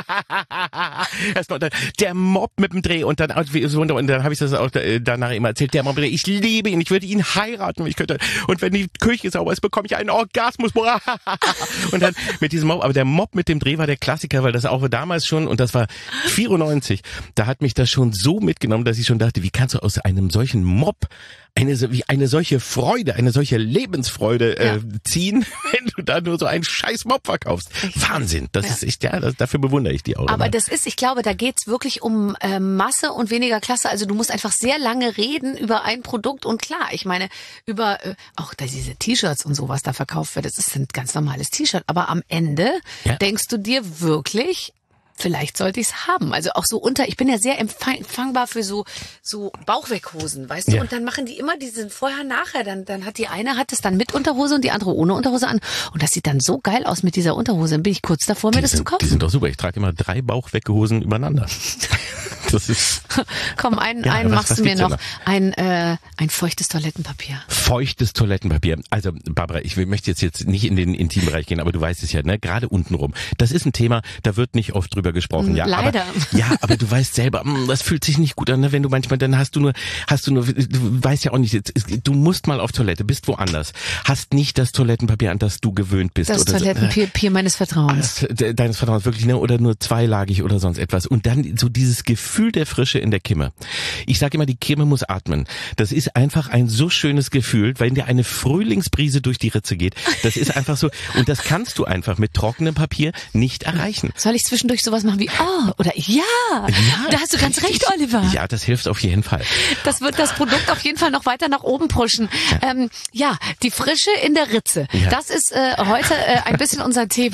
erstmal der Mob mit dem Dreh und dann habe ich das auch danach immer erzählt, der Mob mit dem Dreh, ich liebe ihn, ich würde ihn heiraten, ich könnte, und wenn die Küche sauber ist, bekomme ich einen Orgasmus. Und dann mit diesem Mob, aber der Mob mit dem Dreh war der Klassiker, weil das auch damals schon, und das war 94, da hat mich das schon so mitgenommen, dass ich schon dachte, wie kannst du aus einem solchen Mob eine solche Freude, eine solche Lebensfreude ziehen, wenn du da nur so einen scheiß Mob verkaufst. Wahnsinn, das ist echt, dafür bewundere ich die auch. Aber immer. ich glaube, da geht's wirklich um Masse und weniger Klasse. Also du musst einfach sehr lange reden über ein Produkt und klar, ich meine, über auch diese T-Shirts und so, was da verkauft wird, das ist ein ganz normales T-Shirt. Aber am Ende denkst du dir wirklich, vielleicht sollte ich's haben. Also auch so ich bin ja sehr empfangbar für so Bauchweghosen, weißt du? Ja. Und dann machen die immer diesen vorher-nachher. Dann hat die eine es dann mit Unterhose und die andere ohne Unterhose an. Und das sieht dann so geil aus mit dieser Unterhose. Dann bin ich kurz davor, mir das zu kaufen. Die sind doch super. Ich trage immer 3 Bauchweghosen übereinander. Das ist. Komm, einen machst du mir noch. Ein feuchtes Toilettenpapier. Feuchtes Toilettenpapier. Also, Barbara, ich möchte jetzt nicht in den Intimbereich gehen, aber du weißt es ja, ne? Gerade untenrum. Das ist ein Thema, da wird nicht oft drüber gesprochen. Ja, leider. Aber du weißt selber, das fühlt sich nicht gut an, ne? Wenn du manchmal, dann hast du nur, du weißt ja auch nicht, du musst mal auf Toilette, bist woanders, hast nicht das Toilettenpapier, an das du gewöhnt bist. Das Toilettenpapier meines Vertrauens. Deines Vertrauens, wirklich, ne? Oder nur zweilagig oder sonst etwas. Und dann so dieses Gefühl der Frische in der Kimme. Ich sage immer, die Kimme muss atmen. Das ist einfach ein so schönes Gefühl, wenn dir eine Frühlingsbrise durch die Ritze geht. Das ist einfach so, und das kannst du einfach mit trockenem Papier nicht erreichen. Soll ich zwischendurch sowas machen wie oder ja, da hast du ganz recht, Oliver. Ja, das hilft auf jeden Fall. Das wird das Produkt auf jeden Fall noch weiter nach oben pushen. Die Frische in der Ritze. Ja. Das ist heute ein bisschen unser Thema.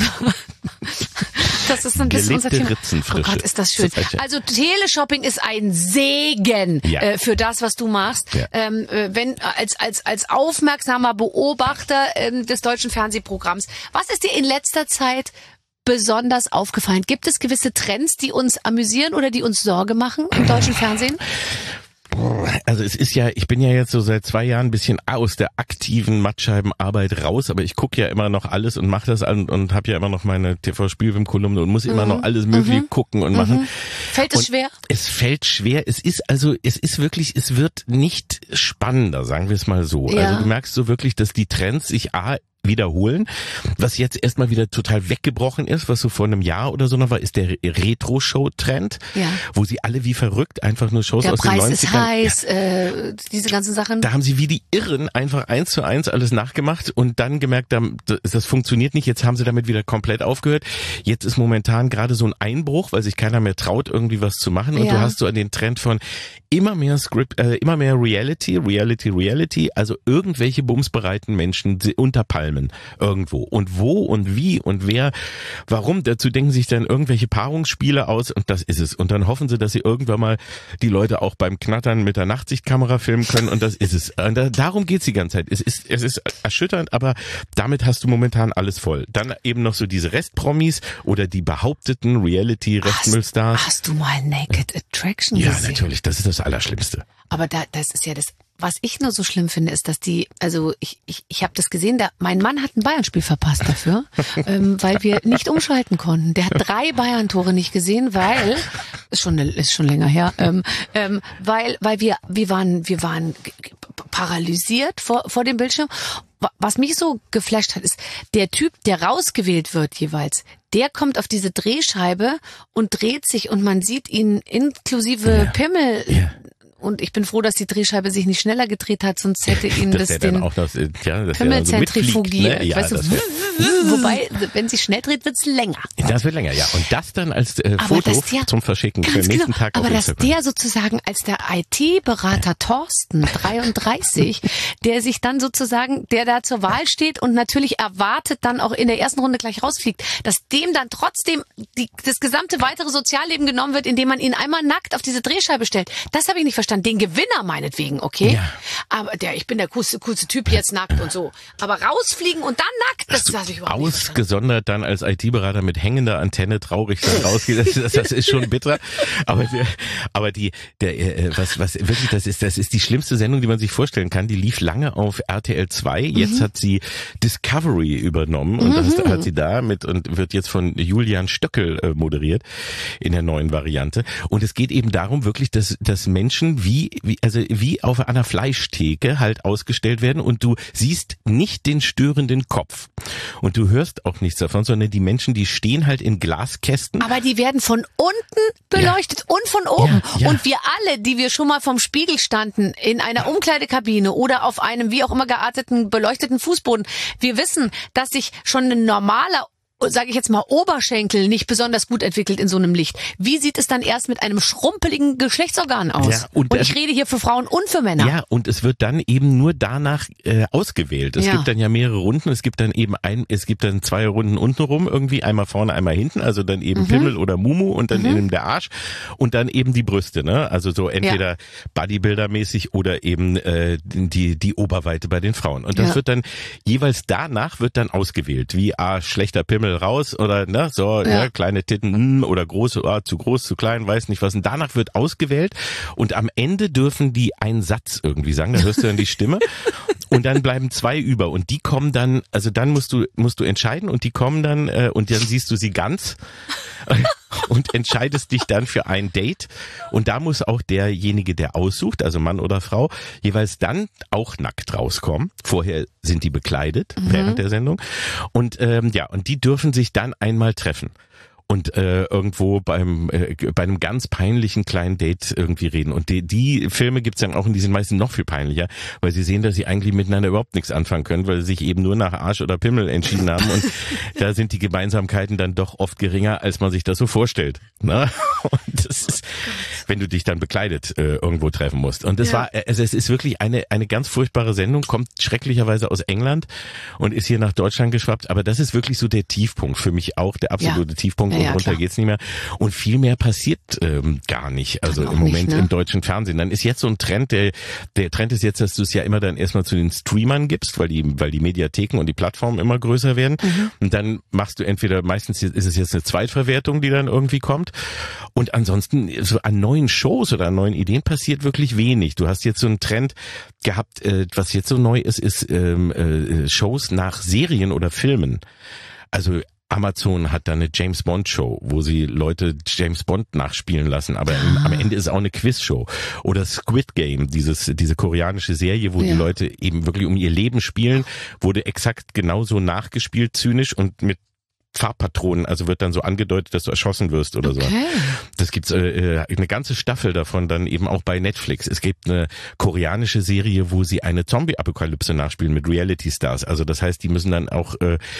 Das ist ein bisschen unser Thema. Oh Gott, ist das schön. Also Teleshopping ist ein Segen für das, was du machst. Ja. Wenn als aufmerksamer Beobachter des deutschen Fernsehprogramms. Was ist dir in letzter Zeit besonders aufgefallen? Gibt es gewisse Trends, die uns amüsieren oder die uns Sorge machen im deutschen Fernsehen? Also es ist ja, ich bin ja jetzt so seit 2 Jahren ein bisschen aus der aktiven Mattscheibenarbeit raus, aber ich gucke ja immer noch alles und mache das und habe ja immer noch meine TV-Spielfilm-Kolumne und muss immer noch alles Mögliche gucken und machen. Fällt es schwer? Es fällt schwer. Es ist wirklich, es wird nicht spannender, sagen wir es mal so. Ja. Also du merkst so wirklich, dass die Trends sich wiederholen. Was jetzt erstmal wieder total weggebrochen ist, was so vor einem Jahr oder so noch war, ist der Retro-Show-Trend, wo sie alle wie verrückt einfach nur Shows aus den 90ern... Der Preis ist heiß, diese ganzen Sachen. Da haben sie wie die Irren einfach 1:1 alles nachgemacht und dann gemerkt, das funktioniert nicht. Jetzt haben sie damit wieder komplett aufgehört. Jetzt ist momentan gerade so ein Einbruch, weil sich keiner mehr traut, irgendwie was zu machen. Und du hast so den Trend von immer mehr Reality, also irgendwelche bumsbereiten Menschen unter Palmen irgendwo. Und wo und wie und wer, warum, dazu denken sich dann irgendwelche Paarungsspiele aus und das ist es. Und dann hoffen sie, dass sie irgendwann mal die Leute auch beim Knattern mit der Nachtsichtkamera filmen können und das ist es. Und darum geht's die ganze Zeit. Es ist erschütternd, aber damit hast du momentan alles voll. Dann eben noch so diese Restpromis oder die behaupteten Reality-Restmüllstars. Hast du mal Naked Attraction gesehen? Ja, natürlich, das ist das Allerschlimmste. Aber das ist ja das, was ich nur so schlimm finde, ist, dass ich habe das gesehen, mein Mann hat ein Bayern-Spiel verpasst dafür, weil wir nicht umschalten konnten. Der hat 3 Bayern-Tore nicht gesehen, weil, ist schon länger her, weil wir waren paralysiert vor dem Bildschirm. Was mich so geflasht hat, ist, der Typ, der rausgewählt wird jeweils, der kommt auf diese Drehscheibe und dreht sich und man sieht ihn inklusive Pimmel. Ja. Und ich bin froh, dass die Drehscheibe sich nicht schneller gedreht hat, sonst hätte ihn das den Pimmel zentrifugiert. Ne? Ja, weißt du, wobei, wenn sie schnell dreht, wird's länger. Das wird länger, ja. Und das dann als Foto zum Verschicken für den nächsten Tag. Aber dass der sozusagen als der IT-Berater Thorsten, 33, der sich dann sozusagen, der da zur Wahl steht und natürlich erwartet dann auch in der ersten Runde gleich rausfliegt, dass dem dann trotzdem das gesamte weitere Sozialleben genommen wird, indem man ihn einmal nackt auf diese Drehscheibe stellt. Das habe ich nicht verstanden. dann den Gewinner meinetwegen, okay? Ja. Aber ich bin der coolste Typ jetzt nackt und so. Aber rausfliegen und dann nackt, das lasse ich überhaupt nicht. Ausgesondert dann als IT-Berater mit hängender Antenne traurig dann rausgeht, das ist schon bitter. Aber was wirklich, das ist die schlimmste Sendung, die man sich vorstellen kann. Die lief lange auf RTL 2. Jetzt hat sie Discovery übernommen und hat sie da mit und wird jetzt von Julian Stöckel moderiert in der neuen Variante. Und es geht eben darum wirklich, dass Menschen wie auf einer Fleischtheke halt ausgestellt werden und du siehst nicht den störenden Kopf. Und du hörst auch nichts davon, sondern die Menschen, die stehen halt in Glaskästen. Aber die werden von unten beleuchtet und von oben. Ja. Und wir alle, die wir schon mal vom Spiegel standen, in einer Umkleidekabine oder auf einem wie auch immer gearteten, beleuchteten Fußboden, wir wissen, dass sich schon ein normaler, sage ich jetzt mal, Oberschenkel nicht besonders gut entwickelt in so einem Licht. Wie sieht es dann erst mit einem schrumpeligen Geschlechtsorgan aus? Ja, und ich rede hier für Frauen und für Männer. Ja, und es wird dann eben nur danach ausgewählt. Es gibt dann ja mehrere Runden. Es gibt dann zwei Runden untenrum irgendwie, einmal vorne, einmal hinten. Also dann eben Pimmel oder Mumu und dann eben der Arsch und dann eben die Brüste. Ne? Also so entweder Bodybuilder-mäßig oder eben die Oberweite bei den Frauen. Und das wird dann jeweils danach wird dann ausgewählt, wie schlechter Pimmel raus oder kleine Titten oder große, zu groß, zu klein, weiß nicht was. Und danach wird ausgewählt und am Ende dürfen die einen Satz irgendwie sagen, da hörst du dann die Stimme und dann bleiben 2 über und die kommen dann, also dann musst du entscheiden und die kommen dann und dann siehst du sie ganz und entscheidest dich dann für ein Date und da muss auch derjenige, der aussucht, also Mann oder Frau, jeweils dann auch nackt rauskommen. Vorher sind die bekleidet während der Sendung und und die dürfen sich dann einmal treffen und irgendwo bei einem ganz peinlichen kleinen Date irgendwie reden. Und die Filme gibt's dann auch und die sind meistens noch viel peinlicher, weil sie sehen, dass sie eigentlich miteinander überhaupt nichts anfangen können, weil sie sich eben nur nach Arsch oder Pimmel entschieden haben und da sind die Gemeinsamkeiten dann doch oft geringer, als man sich das so vorstellt. Ne? Und das ist, wenn du dich dann bekleidet irgendwo treffen musst. Und das es ist wirklich eine ganz furchtbare Sendung, kommt schrecklicherweise aus England und ist hier nach Deutschland geschwappt, aber das ist wirklich so der Tiefpunkt für mich auch, der absolute Tiefpunkt. Und runter geht's nicht mehr. Und viel mehr passiert gar nicht. Also im Moment im deutschen Fernsehen. Dann ist jetzt so ein Trend, der Trend ist jetzt, dass du es ja immer dann erstmal zu den Streamern gibst, weil die Mediatheken und die Plattformen immer größer werden. Und dann machst du meistens ist es jetzt eine Zweitverwertung, die dann irgendwie kommt. Und ansonsten so an neuen Shows oder an neuen Ideen passiert wirklich wenig. Du hast jetzt so einen Trend gehabt, was jetzt so neu ist Shows nach Serien oder Filmen. Also Amazon hat da eine James Bond Show, wo sie Leute James Bond nachspielen lassen, aber am Ende ist auch eine Quizshow. Oder Squid Game, diese koreanische Serie, wo die Leute eben wirklich um ihr Leben spielen, wurde exakt genauso nachgespielt, zynisch und mit Farbpatronen, also wird dann so angedeutet, dass du erschossen wirst oder so. Das gibt's eine ganze Staffel davon dann eben auch bei Netflix. Es gibt eine koreanische Serie, wo sie eine Zombie-Apokalypse nachspielen mit Reality-Stars. Also das heißt, die müssen dann auch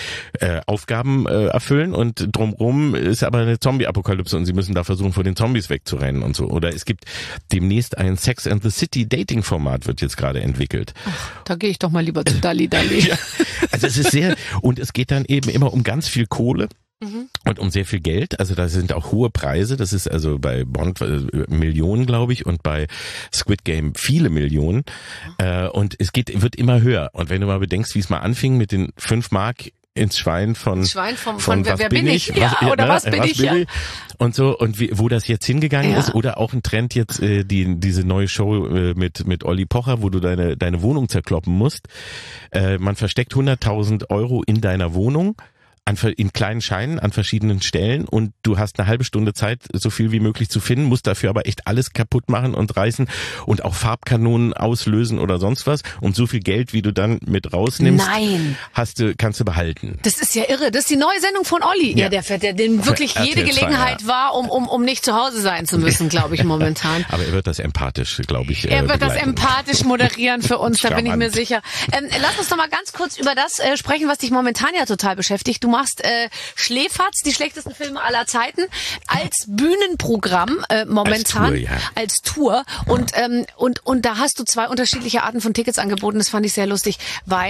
Aufgaben erfüllen und drumherum ist aber eine Zombie-Apokalypse und sie müssen da versuchen, vor den Zombies wegzurennen und so. Oder es gibt demnächst ein Sex and the City Dating-Format, wird jetzt gerade entwickelt. Ach, da gehe ich doch mal lieber zu Dalli. Ja, also es ist und es geht dann eben immer um ganz viel Kohle und um sehr viel Geld. Also da sind auch hohe Preise. Das ist also bei Bond Millionen, glaube ich, und bei Squid Game viele Millionen. Und es wird immer höher. Und wenn du mal bedenkst, wie es mal anfing mit den 5 Mark ins Schwein von wer bin ich? Was bin ich? Ja. Und so, und wo das jetzt hingegangen ist, oder auch ein Trend jetzt, diese neue Show mit Olli Pocher, wo du deine Wohnung zerkloppen musst. Man versteckt 100.000 Euro in deiner Wohnung. In kleinen Scheinen an verschiedenen Stellen und du hast eine halbe Stunde Zeit, so viel wie möglich zu finden, musst dafür aber echt alles kaputt machen und reißen und auch Farbkanonen auslösen oder sonst was und so viel Geld, wie du dann mit rausnimmst, kannst du behalten. Das ist ja irre. Das ist die neue Sendung von Olli, dem wirklich jede Gelegenheit war, um nicht zu Hause sein zu müssen, glaube ich, momentan. Aber er wird das empathisch, glaube ich. Er wird das empathisch moderieren für uns, da bin ich mir sicher. Lass uns noch mal ganz kurz über das sprechen, was dich momentan ja total beschäftigt. Du machst Schläferz, die schlechtesten Filme aller Zeiten, als Bühnenprogramm momentan, als Tour. Und da hast du 2 unterschiedliche Arten von Tickets angeboten. Das fand ich sehr lustig, weil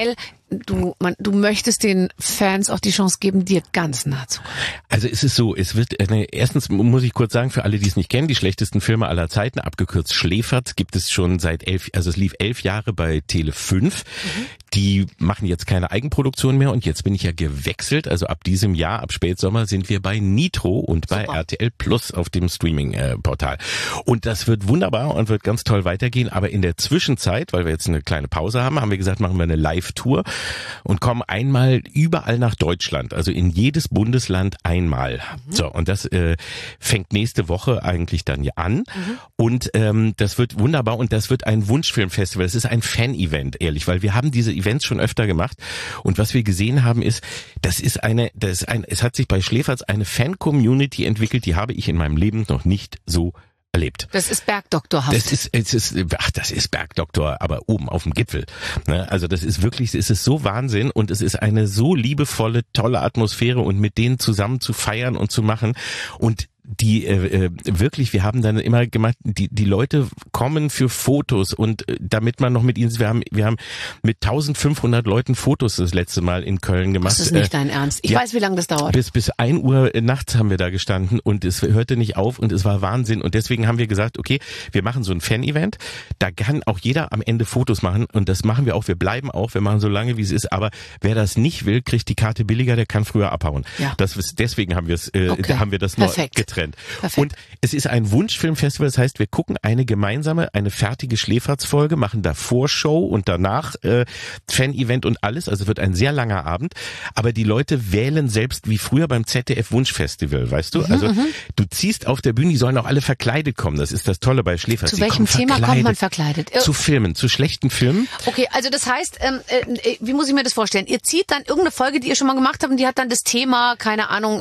du möchtest den Fans auch die Chance geben, dir ganz nah zu kommen. Also es ist so, erstens muss ich kurz sagen, für alle, die es nicht kennen, die schlechtesten Filme aller Zeiten, abgekürzt Schläferz, gibt es schon es lief 11 Jahre bei Tele 5. Die machen jetzt keine Eigenproduktion mehr und jetzt bin ich ja gewechselt. Also ab diesem Jahr, ab Spätsommer, sind wir bei Nitro und bei RTL Plus auf dem Streaming-Portal. Und das wird wunderbar und wird ganz toll weitergehen. Aber in der Zwischenzeit, weil wir jetzt eine kleine Pause haben wir gesagt, machen wir eine Live-Tour und kommen einmal überall nach Deutschland. Also in jedes Bundesland einmal. So, und das fängt nächste Woche eigentlich dann an. Und das wird wunderbar und das wird ein Wunschfilmfestival. Das ist ein Fan-Event, ehrlich, weil wir haben diese Events schon öfter gemacht und was wir gesehen haben ist, es hat sich bei Schläferz eine Fan-Community entwickelt, die habe ich in meinem Leben noch nicht so erlebt. Das ist Bergdoktorhaft. Das ist Bergdoktor, aber oben auf dem Gipfel. Also das ist wirklich, es ist so Wahnsinn und es ist eine so liebevolle, tolle Atmosphäre und mit denen zusammen zu feiern und zu machen und die wirklich, wir haben dann immer gemacht, die Leute kommen für Fotos und damit man noch mit ihnen, wir haben mit 1500 Leuten Fotos das letzte Mal in Köln gemacht. Das ist nicht dein Ernst. Ich weiß, wie lange das dauert. Bis 1 Uhr nachts haben wir da gestanden und es hörte nicht auf und es war Wahnsinn und deswegen haben wir gesagt, okay, wir machen so ein Fan-Event, da kann auch jeder am Ende Fotos machen und das machen wir auch, wir bleiben auch, wir machen so lange, wie es ist, aber wer das nicht will, kriegt die Karte billiger, der kann früher abhauen. Ja. Deswegen haben wir das noch getrennt. Perfekt. Und es ist ein Wunschfilmfestival, das heißt, wir gucken eine fertige Schläferz-Folge, machen da Vorshow und danach Fan-Event und alles, also wird ein sehr langer Abend, aber die Leute wählen selbst wie früher beim ZDF Wunschfestival, weißt du? Also du ziehst auf der Bühne, die sollen auch alle verkleidet kommen, das ist das Tolle bei Schläferz. Zu welchem Thema kommt man verkleidet? Zu Filmen, zu schlechten Filmen. Okay, also das heißt, wie muss ich mir das vorstellen? Ihr zieht dann irgendeine Folge, die ihr schon mal gemacht habt und die hat dann das Thema, keine Ahnung,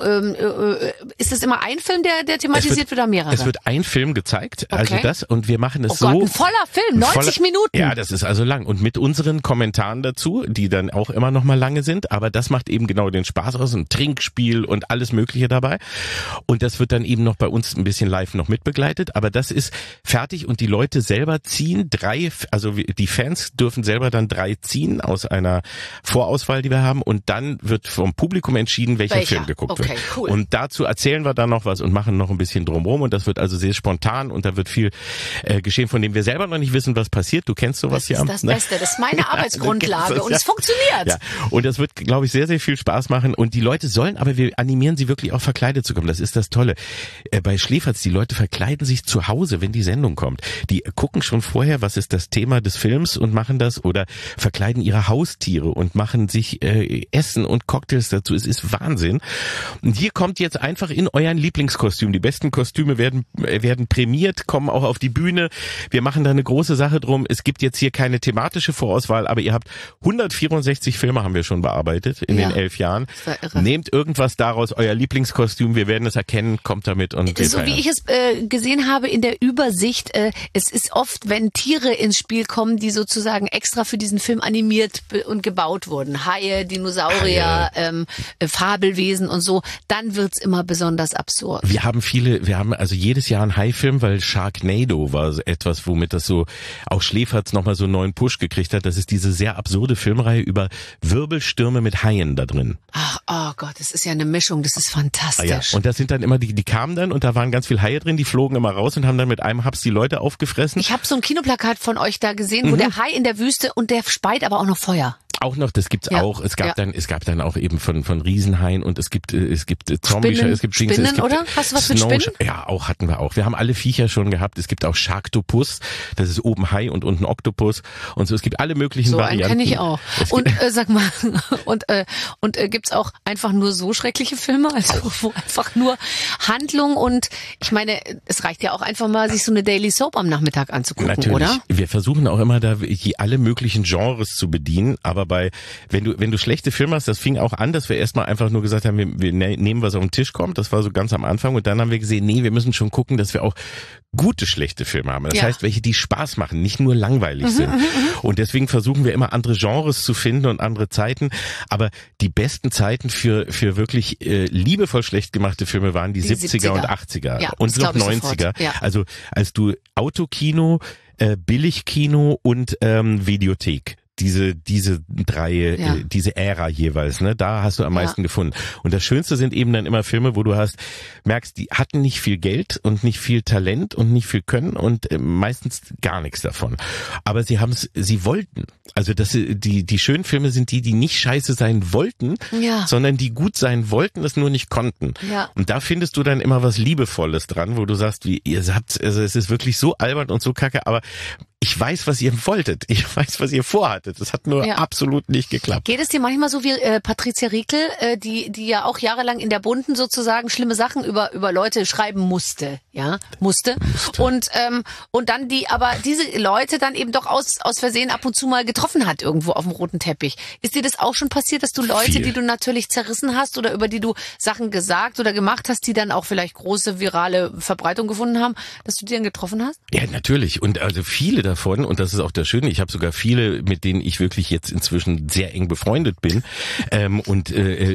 ist das immer ein Film, der thematisiert wird oder mehrere? Es wird ein Film gezeigt, also das, und wir machen es so. Gott, ein voller Film, 90 Minuten. Ja, das ist also lang. Und mit unseren Kommentaren dazu, die dann auch immer noch mal lange sind, aber das macht eben genau den Spaß aus, ein Trinkspiel und alles Mögliche dabei. Und das wird dann eben noch bei uns ein bisschen live noch mitbegleitet, aber das ist fertig und die Leute selber ziehen die Fans dürfen selber dann 3 ziehen aus einer Vorauswahl, die wir haben, und dann wird vom Publikum entschieden, welcher Film geguckt wird. Cool. Und dazu erzählen wir dann noch was und machen noch ein bisschen drumherum und das wird also sehr spontan und da wird viel geschehen, von dem wir selber noch nicht wissen, was passiert. Du kennst sowas hier. Das ist das Beste, das ist meine Arbeitsgrundlage und es funktioniert. Ja. Und das wird, glaube ich, sehr, sehr viel Spaß machen und die Leute sollen, aber wir animieren sie wirklich auch verkleidet zu kommen. Das ist das Tolle. Bei Schläferz, die Leute verkleiden sich zu Hause, wenn die Sendung kommt. Die gucken schon vorher, was ist das Thema des Films und machen das oder verkleiden ihre Haustiere und machen sich Essen und Cocktails dazu. Es ist Wahnsinn. Und hier kommt jetzt einfach in euren Lieblingskostüm. Die besten Kostüme werden prämiert, kommen auch auf die Bühne. Wir machen da eine große Sache drum. Es gibt jetzt hier keine thematische Vorauswahl, aber ihr habt 164 Filme haben wir schon bearbeitet in den 11 Jahren. Nehmt irgendwas daraus, euer Lieblingskostüm, wir werden es erkennen, kommt damit und so wie ich es gesehen habe in der Übersicht, es ist oft, wenn Tiere ins Spiel kommen, die sozusagen extra für diesen Film animiert und gebaut wurden. Haie, Dinosaurier, Fabelwesen und so, dann wird's immer besonders absurd. Wir haben also jedes Jahr einen Haifilm, weil Sharknado war etwas, womit das so auch Schläferz nochmal so einen neuen Push gekriegt hat. Das ist diese sehr absurde Filmreihe über Wirbelstürme mit Haien da drin. Ach, oh Gott, das ist ja eine Mischung, das ist fantastisch. Ja. Und das sind dann immer, die kamen dann und da waren ganz viel Haie drin, die flogen immer raus und haben dann mit einem Haps die Leute aufgefressen. Ich habe so ein Kinoplakat von euch da gesehen, wo der Hai in der Wüste und der speit aber auch noch Feuer. Auch noch, das gibt's auch. Es gab dann auch eben von Riesenhaien und es gibt Zombies, es gibt Spinnen, oder? Hast du was mit Spinnen? Ja, hatten wir auch. Wir haben alle Viecher schon gehabt. Es gibt auch Sharktopus, das ist oben Hai und unten Oktopus und so. Es gibt alle möglichen Varianten. So einen kenne ich auch. Und sag mal, und gibt's auch einfach nur so schreckliche Filme, also wo einfach nur Handlung und ich meine, es reicht ja auch einfach mal, sich so eine Daily Soap am Nachmittag anzugucken, natürlich, oder? Wir versuchen auch immer da alle möglichen Genres zu bedienen, aber wenn du schlechte Filme hast, das fing auch an, dass wir erstmal einfach nur gesagt haben, wir nehmen, was auf den Tisch kommt, das war so ganz am Anfang und dann haben wir gesehen, nee, wir müssen schon gucken, dass wir auch gute schlechte Filme haben. Das heißt, welche, die Spaß machen, nicht nur langweilig sind. Und deswegen versuchen wir immer andere Genres zu finden und andere Zeiten, aber die besten Zeiten für wirklich liebevoll schlecht gemachte Filme waren die 70er und 80er und noch 90er. Ja. Also als du Autokino, Billigkino und Videothek. diese drei, diese Ära jeweils, ne? Da hast du am meisten gefunden. Und das Schönste sind eben dann immer Filme, wo du merkst, die hatten nicht viel Geld und nicht viel Talent und nicht viel Können und meistens gar nichts davon. Aber sie wollten. Also die schönen Filme sind die nicht scheiße sein wollten, sondern die gut sein wollten, es nur nicht konnten. Ja. Und da findest du dann immer was Liebevolles dran, wo du sagst, also es ist wirklich so albern und so kacke, aber ich weiß, was ihr wolltet. Ich weiß, was ihr vorhattet. Das hat nur absolut nicht geklappt. Geht es dir manchmal so wie Patricia Riekel, die ja auch jahrelang in der Bunten sozusagen schlimme Sachen über Leute schreiben musste, musste. Und dann aber diese Leute dann eben doch aus Versehen ab und zu mal getroffen hat irgendwo auf dem roten Teppich. Ist dir das auch schon passiert, dass du Leute, die du natürlich zerrissen hast oder über die du Sachen gesagt oder gemacht hast, die dann auch vielleicht große virale Verbreitung gefunden haben, dass du die dann getroffen hast? Ja, natürlich. Und also viele davon, und das ist auch das Schöne, ich habe sogar viele, mit denen ich wirklich jetzt inzwischen sehr eng befreundet bin und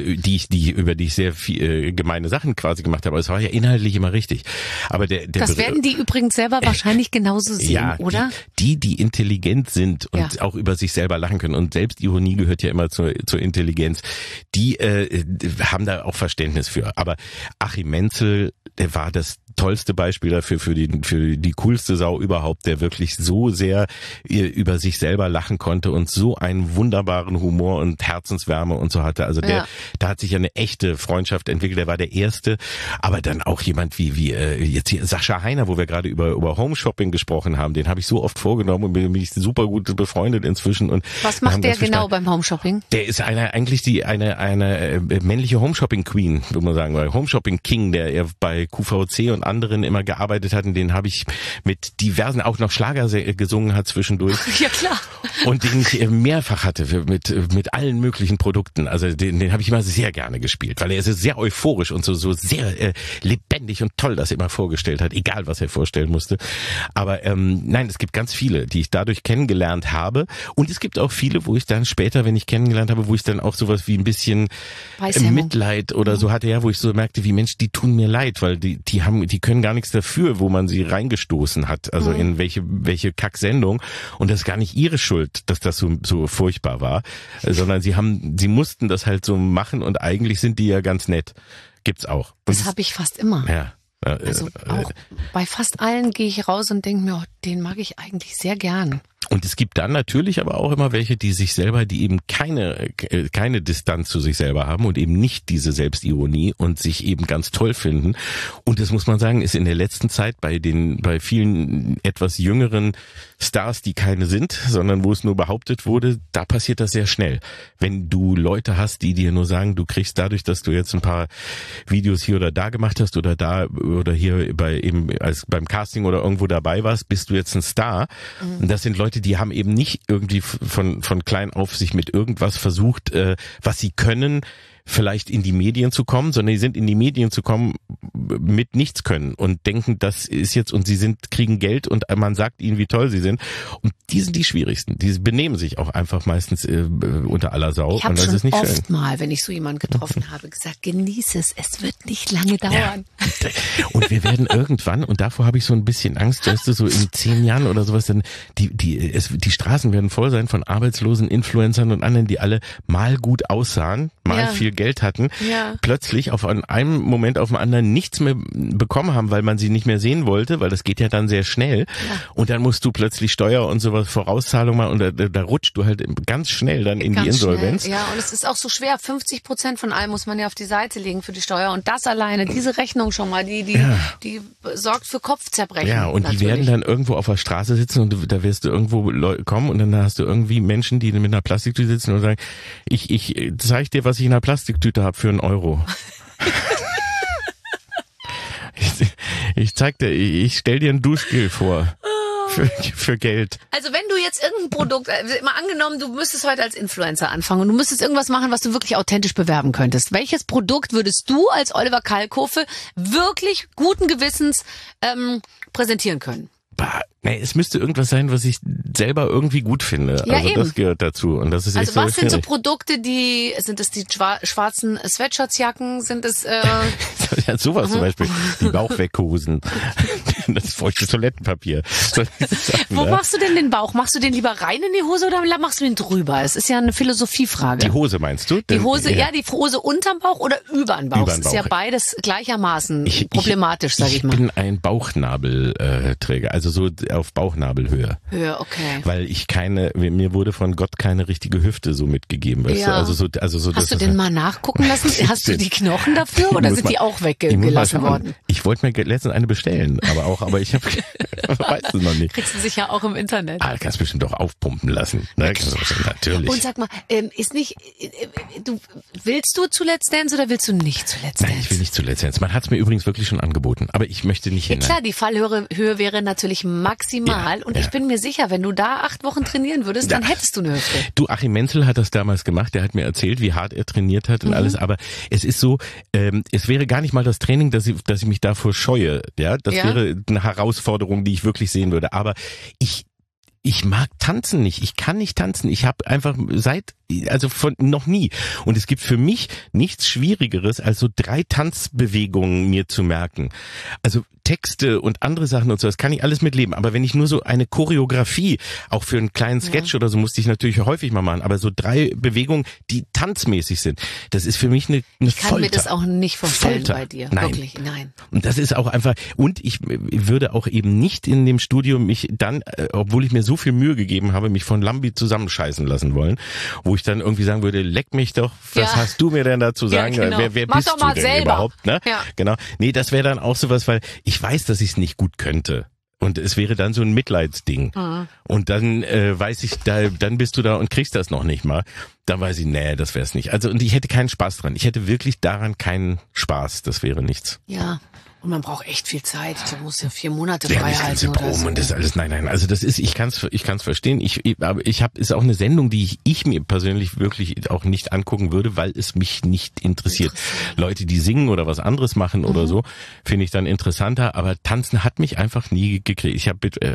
über die ich sehr viel gemeine Sachen quasi gemacht habe. Aber es war ja inhaltlich immer richtig. Aber das werden die übrigens selber wahrscheinlich genauso sehen, oder? Die intelligent sind und auch über sich selber lachen können. Und Selbstironie gehört ja immer zur Intelligenz. Die haben da auch Verständnis für. Aber Achim Menzel, der war das tollste Beispiel dafür, für die coolste Sau überhaupt, der wirklich so sehr über sich selber lachen konnte und so einen wunderbaren Humor und Herzenswärme und so hatte. Also da hat sich ja eine echte Freundschaft entwickelt. Der war der Erste, aber dann auch jemand wie jetzt hier Sascha Heiner, wo wir gerade über Home Shopping gesprochen haben. Den habe ich so oft vorgenommen und bin ich super gut befreundet inzwischen. Und was macht der genau beim Home Shopping? Der ist eigentlich eine männliche Home Shopping Queen, würde man sagen, weil Home Shopping King, der bei QVC und anderen immer gearbeitet hat, und den habe ich mit diversen, auch noch Schlager gesungen hat zwischendurch. Ja, klar. Und den ich mehrfach hatte mit allen möglichen Produkten. Also den habe ich immer sehr gerne gespielt, weil er ist sehr euphorisch und so sehr lebendig und toll das immer vorgestellt hat, egal was er vorstellen musste. Aber nein, es gibt ganz viele, die ich dadurch kennengelernt habe. Und es gibt auch viele, wo ich dann später, wenn ich kennengelernt habe, wo ich dann auch sowas wie ein bisschen Mitleid oder so hatte, wo ich so merkte, wie Mensch, die tun mir leid, weil die können gar nichts dafür, wo man sie reingestoßen hat, also in welche Kacksendung, und das ist gar nicht ihre Schuld, dass das so furchtbar war, sondern sie mussten das halt so machen und eigentlich sind die ja ganz nett. Gibt's auch. Das habe ich fast immer. Ja. Also auch bei fast allen gehe ich raus und denke mir, den mag ich eigentlich sehr gern. Und es gibt dann natürlich aber auch immer welche, die eben keine Distanz zu sich selber haben und eben nicht diese Selbstironie und sich eben ganz toll finden. Und das muss man sagen, ist in der letzten Zeit bei vielen etwas jüngeren Stars, die keine sind, sondern wo es nur behauptet wurde, da passiert das sehr schnell. Wenn du Leute hast, die dir nur sagen, du kriegst dadurch, dass du jetzt ein paar Videos hier oder da gemacht hast oder da oder hier beim Casting oder irgendwo dabei warst, bist du jetzt ein Star. Und das sind Leute, die haben eben nicht irgendwie von klein auf sich mit irgendwas versucht, was sie können, vielleicht in die Medien zu kommen, sondern die sind in die Medien zu kommen mit nichts können und denken, das ist jetzt, und sie kriegen Geld und man sagt ihnen, wie toll sie sind. Und die sind die schwierigsten. Die benehmen sich auch einfach meistens unter aller Sau. Ich habe schon ist nicht oft schön. Mal, wenn ich so jemanden getroffen habe, gesagt, genieße es wird nicht lange dauern. Ja. Und wir werden irgendwann, und davor habe ich so ein bisschen Angst, weißt du, so in 10 Jahren oder sowas, dann die Straßen werden voll sein von arbeitslosen Influencern und anderen, die alle mal gut aussahen, mal viel Geld hatten, plötzlich von einem Moment auf den anderen nichts mehr bekommen haben, weil man sie nicht mehr sehen wollte, weil das geht ja dann sehr schnell. Ja. Und dann musst du plötzlich Steuer und sowas, Vorauszahlung machen, und da rutscht du halt ganz schnell dann in die Insolvenz. Schnell. Ja, und es ist auch so schwer. 50% von allem muss man ja auf die Seite legen für die Steuer, und das alleine, diese Rechnung schon mal, die sorgt für Kopfzerbrechen. Ja, und natürlich. Die werden dann irgendwo auf der Straße sitzen und da wirst du irgendwo kommen und dann hast du irgendwie Menschen, die mit einer Plastiktüte sitzen und sagen, ich zeig dir, was ich in einer Plastiktüte habe für 1 Euro. Ich zeig dir, ich stell dir ein Duschgel vor. Für Geld. Also wenn du jetzt irgendein Produkt, mal angenommen, du müsstest heute als Influencer anfangen und du müsstest irgendwas machen, was du wirklich authentisch bewerben könntest. Welches Produkt würdest du als Oliver Kalkofe wirklich guten Gewissens präsentieren können? Es müsste irgendwas sein, was ich selber irgendwie gut finde. Ja, also eben. Das gehört dazu. Und das ist also was sind so Produkte, sind es die schwarzen Sweatshirtsjacken? Sind es ja, sowas zum Beispiel. Die Bauchweghosen. Das feuchte Toilettenpapier. Wo machst du denn den Bauch? Machst du den lieber rein in die Hose oder machst du den drüber? Es ist ja eine Philosophiefrage. Die Hose meinst du? Die Hose, ja, die Hose unterm Bauch oder über den Bauch? Das ist ja beides gleichermaßen problematisch, sag ich mal. Ich bin ein Bauchnabelträger, also so auf Bauchnabelhöhe. Höhe, okay. Weil mir wurde von Gott keine richtige Hüfte so mitgegeben, weißt du? Hast du denn mal nachgucken lassen? Hast du die Knochen dafür oder sind die auch weggelassen worden? Ich wollte mir letztens eine bestellen, aber ich weiß es noch nicht. Kriegst du sicher auch im Internet. Ah, kannst bestimmt auch aufpumpen lassen. Ne? Natürlich. Und sag mal, willst du zu Let's Dance oder willst du nicht zu Let's Dance? Nein, ich will nicht zu Let's Dance. Man hat es mir übrigens wirklich schon angeboten, aber ich möchte nicht hin. Ja klar, die Fallhöhe wäre natürlich maximal und ich bin mir sicher, wenn du da 8 Wochen trainieren würdest, dann hättest du eine Hüfte. Du, Achim Menzel hat das damals gemacht, der hat mir erzählt, wie hart er trainiert hat und alles, aber es ist so, es wäre gar nicht mal das Training, dass ich mich davor scheue, ja, das wäre eine Herausforderung, die ich wirklich sehen würde, aber ich mag tanzen nicht. Ich kann nicht tanzen. Ich habe einfach noch nie. Und es gibt für mich nichts Schwierigeres, als so 3 Tanzbewegungen mir zu merken. Also Texte und andere Sachen und so, das kann ich alles mitleben. Aber wenn ich nur so eine Choreografie, auch für einen kleinen Sketch oder so, musste ich natürlich häufig mal machen. Aber so 3 Bewegungen, die tanzmäßig sind, das ist für mich eine Folter. Ich kann mir das auch nicht vorstellen bei dir. Nein. Wirklich, nein. Und das ist auch einfach, und ich würde auch eben nicht in dem Studio mich dann, obwohl ich mir so viel Mühe gegeben habe, mich von Lambi zusammenscheißen lassen wollen, wo ich dann irgendwie sagen würde, leck mich doch, was hast du mir denn dazu sagen? Ja, genau. Wer Mach bist doch mal du denn selber. Überhaupt? Ne? Ja. Genau. Nee, das wäre dann auch sowas, weil ich weiß, dass ich es nicht gut könnte. Und es wäre dann so ein Mitleidsding. Mhm. Und dann weiß ich, dann bist du da und kriegst das noch nicht mal. Dann weiß ich, nee, das wär's nicht. Also, und ich hätte keinen Spaß dran. Ich hätte wirklich daran keinen Spaß. Das wäre nichts. Ja. Und man braucht echt viel Zeit. Du musst ja 4 Monate frei halten oder so. Und das alles, nein. Also das ist, ich kann's verstehen. Aber ist auch eine Sendung, die ich mir persönlich wirklich auch nicht angucken würde, weil es mich nicht interessiert. Leute, die singen oder was anderes machen oder so, finde ich dann interessanter. Aber Tanzen hat mich einfach nie gekriegt. Ich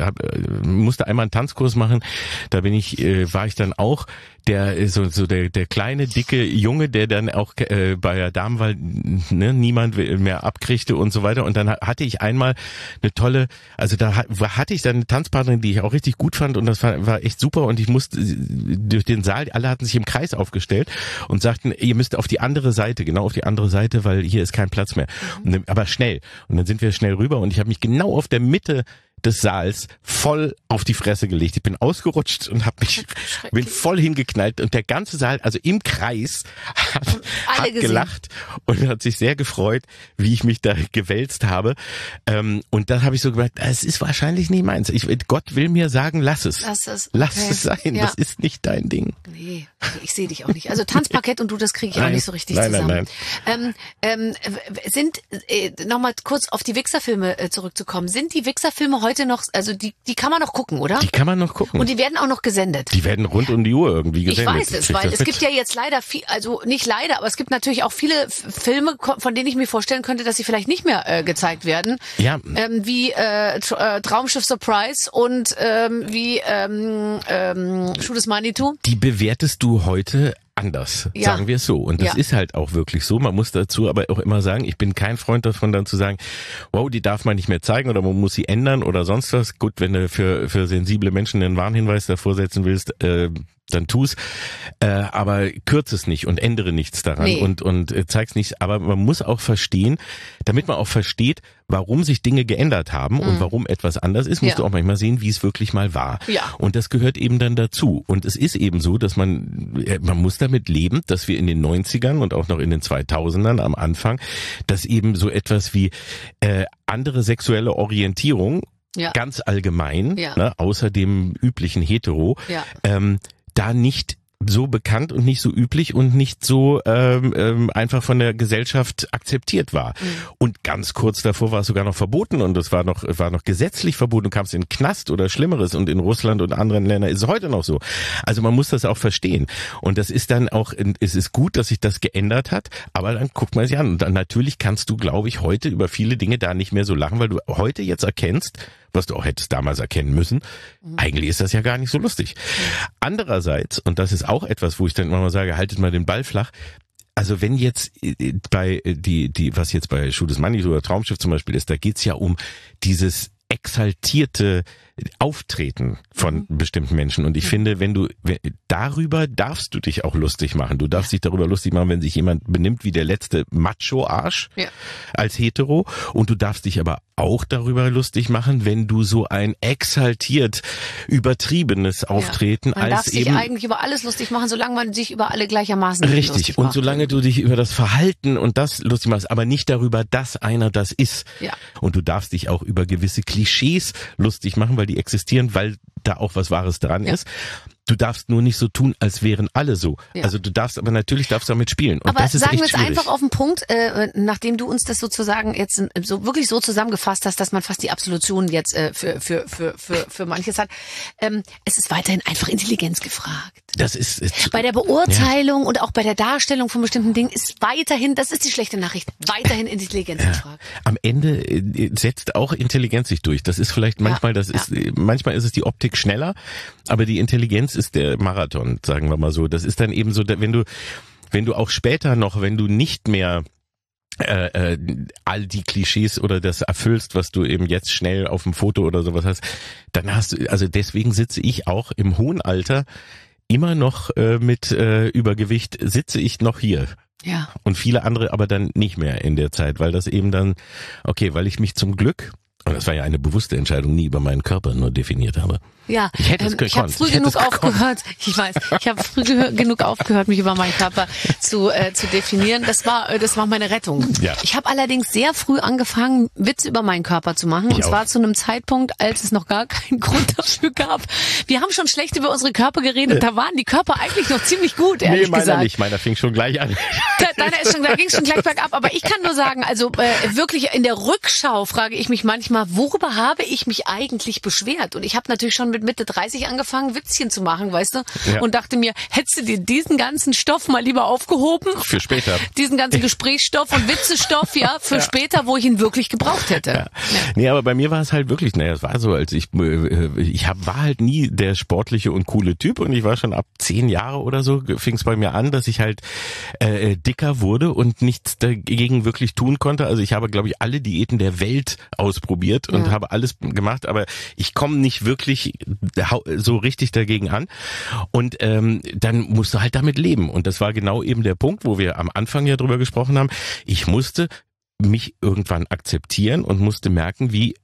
musste einmal einen Tanzkurs machen. Da war ich dann auch der kleine, dicke Junge, der dann auch bei der Damenwahl niemand mehr abkriegte und so weiter. Und dann hatte ich einmal eine tolle, also da hatte ich dann eine Tanzpartnerin, die ich auch richtig gut fand und das war echt super und ich musste durch den Saal, alle hatten sich im Kreis aufgestellt und sagten, ihr müsst auf die andere Seite, genau auf die andere Seite, weil hier ist kein Platz mehr. Aber schnell. Und dann sind wir schnell rüber und ich habe mich genau auf der Mitte des Saals voll auf die Fresse gelegt. Ich bin ausgerutscht und bin voll hingeknallt und der ganze Saal, also im Kreis, hat gelacht und hat sich sehr gefreut, wie ich mich da gewälzt habe. Und dann habe ich so gemerkt, es ist wahrscheinlich nicht meins. Gott will mir sagen, lass es. Lass es sein. Ja. Das ist nicht dein Ding. Nee, ich sehe dich auch nicht. Also Tanzparkett und du, das kriege ich auch nicht so richtig zusammen. Nein. Nochmal kurz auf die Wixxer-Filme zurückzukommen. Sind die Wixxer-Filme heute noch, also die kann man noch gucken, oder? Die kann man noch gucken. Und die werden auch noch gesendet. Die werden rund um die Uhr irgendwie gesendet. Ich weiß es, weil es gibt ja jetzt leider also nicht leider, aber es gibt natürlich auch viele Filme, von denen ich mir vorstellen könnte, dass sie vielleicht nicht mehr gezeigt werden. Ja. Wie Traumschiff Surprise und wie Schuh des Manitou. Die bewertest du heute anders, sagen wir es so. Und das ist halt auch wirklich so. Man muss dazu aber auch immer sagen, ich bin kein Freund davon, dann zu sagen, wow, die darf man nicht mehr zeigen oder man muss sie ändern oder sonst was. Gut, wenn du für sensible Menschen einen Warnhinweis davor setzen willst, dann tu's, aber kürze es nicht und ändere nichts daran und zeig's nicht. Aber man muss auch verstehen, damit man auch versteht, warum sich Dinge geändert haben und warum etwas anders ist, musst du auch manchmal sehen, wie es wirklich mal war. Ja. Und das gehört eben dann dazu. Und es ist eben so, dass man muss damit leben, dass wir in den 90ern und auch noch in den 2000ern am Anfang, dass eben so etwas wie andere sexuelle Orientierung ganz allgemein, außer dem üblichen Hetero, da nicht so bekannt und nicht so üblich und nicht so einfach von der Gesellschaft akzeptiert war. Und ganz kurz davor war es sogar noch verboten und es war noch gesetzlich verboten. Du kamst in den Knast oder Schlimmeres und in Russland und anderen Ländern ist es heute noch so. Also man muss das auch verstehen. Und das ist dann auch, es ist gut, dass sich das geändert hat, aber dann guckt man sich an. Und dann natürlich kannst du, glaube ich, heute über viele Dinge da nicht mehr so lachen, weil du heute jetzt erkennst, was du auch hättest damals erkennen müssen, eigentlich ist das ja gar nicht so lustig. Andererseits, und das ist auch etwas, wo ich dann immer mal sage, haltet mal den Ball flach, also wenn jetzt bei was jetzt bei Schuh des Manitou oder Traumschiff zum Beispiel ist, da geht's ja um dieses exaltierte Auftreten von bestimmten Menschen. Und ich finde, darüber darfst du dich auch lustig machen. Du darfst dich darüber lustig machen, wenn sich jemand benimmt wie der letzte Macho-Arsch als Hetero. Und du darfst dich aber auch darüber lustig machen, wenn du so ein exaltiert übertriebenes Auftreten man darf sich eigentlich über alles lustig machen, solange man sich über alle gleichermaßen richtig lustig und macht. solange du dich über das Verhalten und das lustig machst, aber nicht darüber, dass einer das ist. Ja. Und du darfst dich auch über gewisse Klischees lustig machen, weil die existieren, weil da auch was Wahres dran ist. Du darfst nur nicht so tun, als wären alle so. Ja. Also du darfst damit spielen. Und aber das ist sagen echt wir es schwierig. Einfach auf den Punkt, nachdem du uns das sozusagen jetzt so wirklich so zusammengefasst hast, dass man fast die Absolution jetzt für manches hat. Es ist weiterhin einfach Intelligenz gefragt. Das ist bei der Beurteilung und auch bei der Darstellung von bestimmten Dingen ist weiterhin, das ist die schlechte Nachricht, weiterhin Intelligenz gefragt. Am Ende setzt auch Intelligenz sich durch. Das ist vielleicht manchmal, manchmal ist es die Optik schneller, aber die Intelligenz ist der Marathon, sagen wir mal so. Das ist dann eben so, wenn du auch später noch, wenn du nicht mehr all die Klischees oder das erfüllst, was du eben jetzt schnell auf dem Foto oder sowas hast, dann hast du, also deswegen sitze ich auch im hohen Alter immer noch mit Übergewicht, sitze ich noch hier. Ja. Und viele andere aber dann nicht mehr in der Zeit, weil das eben dann, weil ich mich zum Glück, und das war ja eine bewusste Entscheidung, nie über meinen Körper nur definiert habe. Ja, ich habe früh genug aufgehört. Ich weiß, ich habe früh genug aufgehört, mich über meinen Körper zu definieren. Das war meine Rettung. Ja. Ich habe allerdings sehr früh angefangen, Witze über meinen Körper zu machen. Und zwar zu einem Zeitpunkt, als es noch gar keinen Grund dafür gab. Wir haben schon schlecht über unsere Körper geredet. Da waren die Körper eigentlich noch ziemlich gut, ehrlich gesagt. Meiner nicht. Meiner fing schon gleich an. Da ging es schon gleich bergab. Aber ich kann nur sagen, also wirklich in der Rückschau frage ich mich manchmal, worüber habe ich mich eigentlich beschwert? Und ich habe natürlich schon mit Mitte 30 angefangen, Witzchen zu machen, weißt du? Ja. Und dachte mir, hättest du dir diesen ganzen Stoff mal lieber aufgehoben? Für später. Diesen ganzen Gesprächsstoff und Witzestoff, für später, wo ich ihn wirklich gebraucht hätte. Ja. Nee, aber bei mir war es halt wirklich, es war so, als war halt nie der sportliche und coole Typ und ich war schon ab 10 Jahre oder so, fing es bei mir an, dass ich halt dicker wurde und nichts dagegen wirklich tun konnte. Also ich habe, glaube ich, alle Diäten der Welt ausprobiert und habe alles gemacht, aber ich komme nicht wirklich so richtig dagegen an. Und dann musst du halt damit leben. Und das war genau eben der Punkt, wo wir am Anfang ja drüber gesprochen haben. Ich musste mich irgendwann akzeptieren und musste merken, wie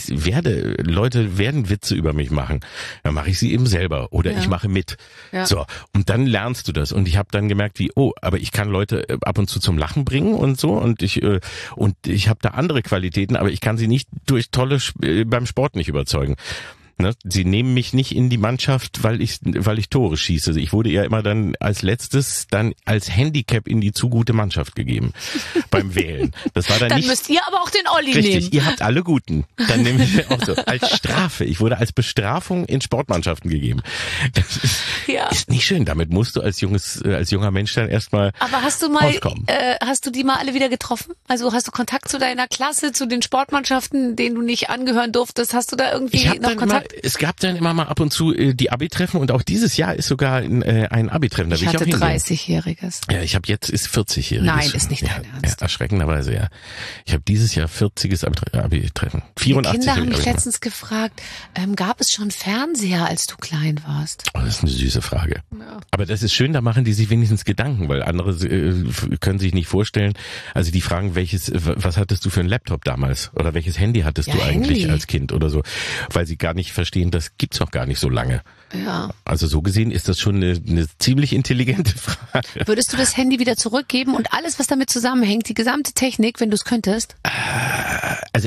Leute werden Witze über mich machen. Dann mache ich sie eben selber oder ich mache mit. Ja. So. Und dann lernst du das. Und ich habe dann gemerkt, aber ich kann Leute ab und zu zum Lachen bringen und so. Und ich habe da andere Qualitäten, aber ich kann sie nicht durch beim Sport nicht überzeugen. Ne? Sie nehmen mich nicht in die Mannschaft, weil ich Tore schieße. Ich wurde ja immer dann als letztes dann als Handicap in die zu gute Mannschaft gegeben beim Wählen. Das war dann nicht. Müsst ihr aber auch den Olli richtig, nehmen. Ihr habt alle Guten. Dann nehme ich auch so als Strafe. Ich wurde als Bestrafung in Sportmannschaften gegeben. Das ist nicht schön. Damit musst du als junger Mensch dann erstmal. Aber hast du die mal alle wieder getroffen? Also hast du Kontakt zu deiner Klasse, zu den Sportmannschaften, denen du nicht angehören durftest? Hast du da irgendwie noch Kontakt? Es gab dann immer mal ab und zu die Abi-Treffen und auch dieses Jahr ist sogar ein Abi-Treffen. Ich hatte 30-Jähriges. Ja, ich habe jetzt ist 40-Jähriges. Nein, ist nicht dein Ernst. Ja, erschreckenderweise, ja. Ich habe dieses Jahr 40. Abi-Treffen. 84. Die Kinder haben mich letztens gefragt, gab es schon Fernseher, als du klein warst? Oh, das ist eine süße Frage. Ja. Aber das ist schön, da machen die sich wenigstens Gedanken, weil andere können sich nicht vorstellen. Also die fragen, was hattest du für einen Laptop damals? Oder welches Handy hattest du eigentlich als Kind oder so? Weil sie gar nicht verstehen, das gibt's noch gar nicht so lange. Ja. Also so gesehen ist das schon eine ziemlich intelligente Frage. Würdest du das Handy wieder zurückgeben und alles, was damit zusammenhängt, die gesamte Technik, wenn du es könntest? Also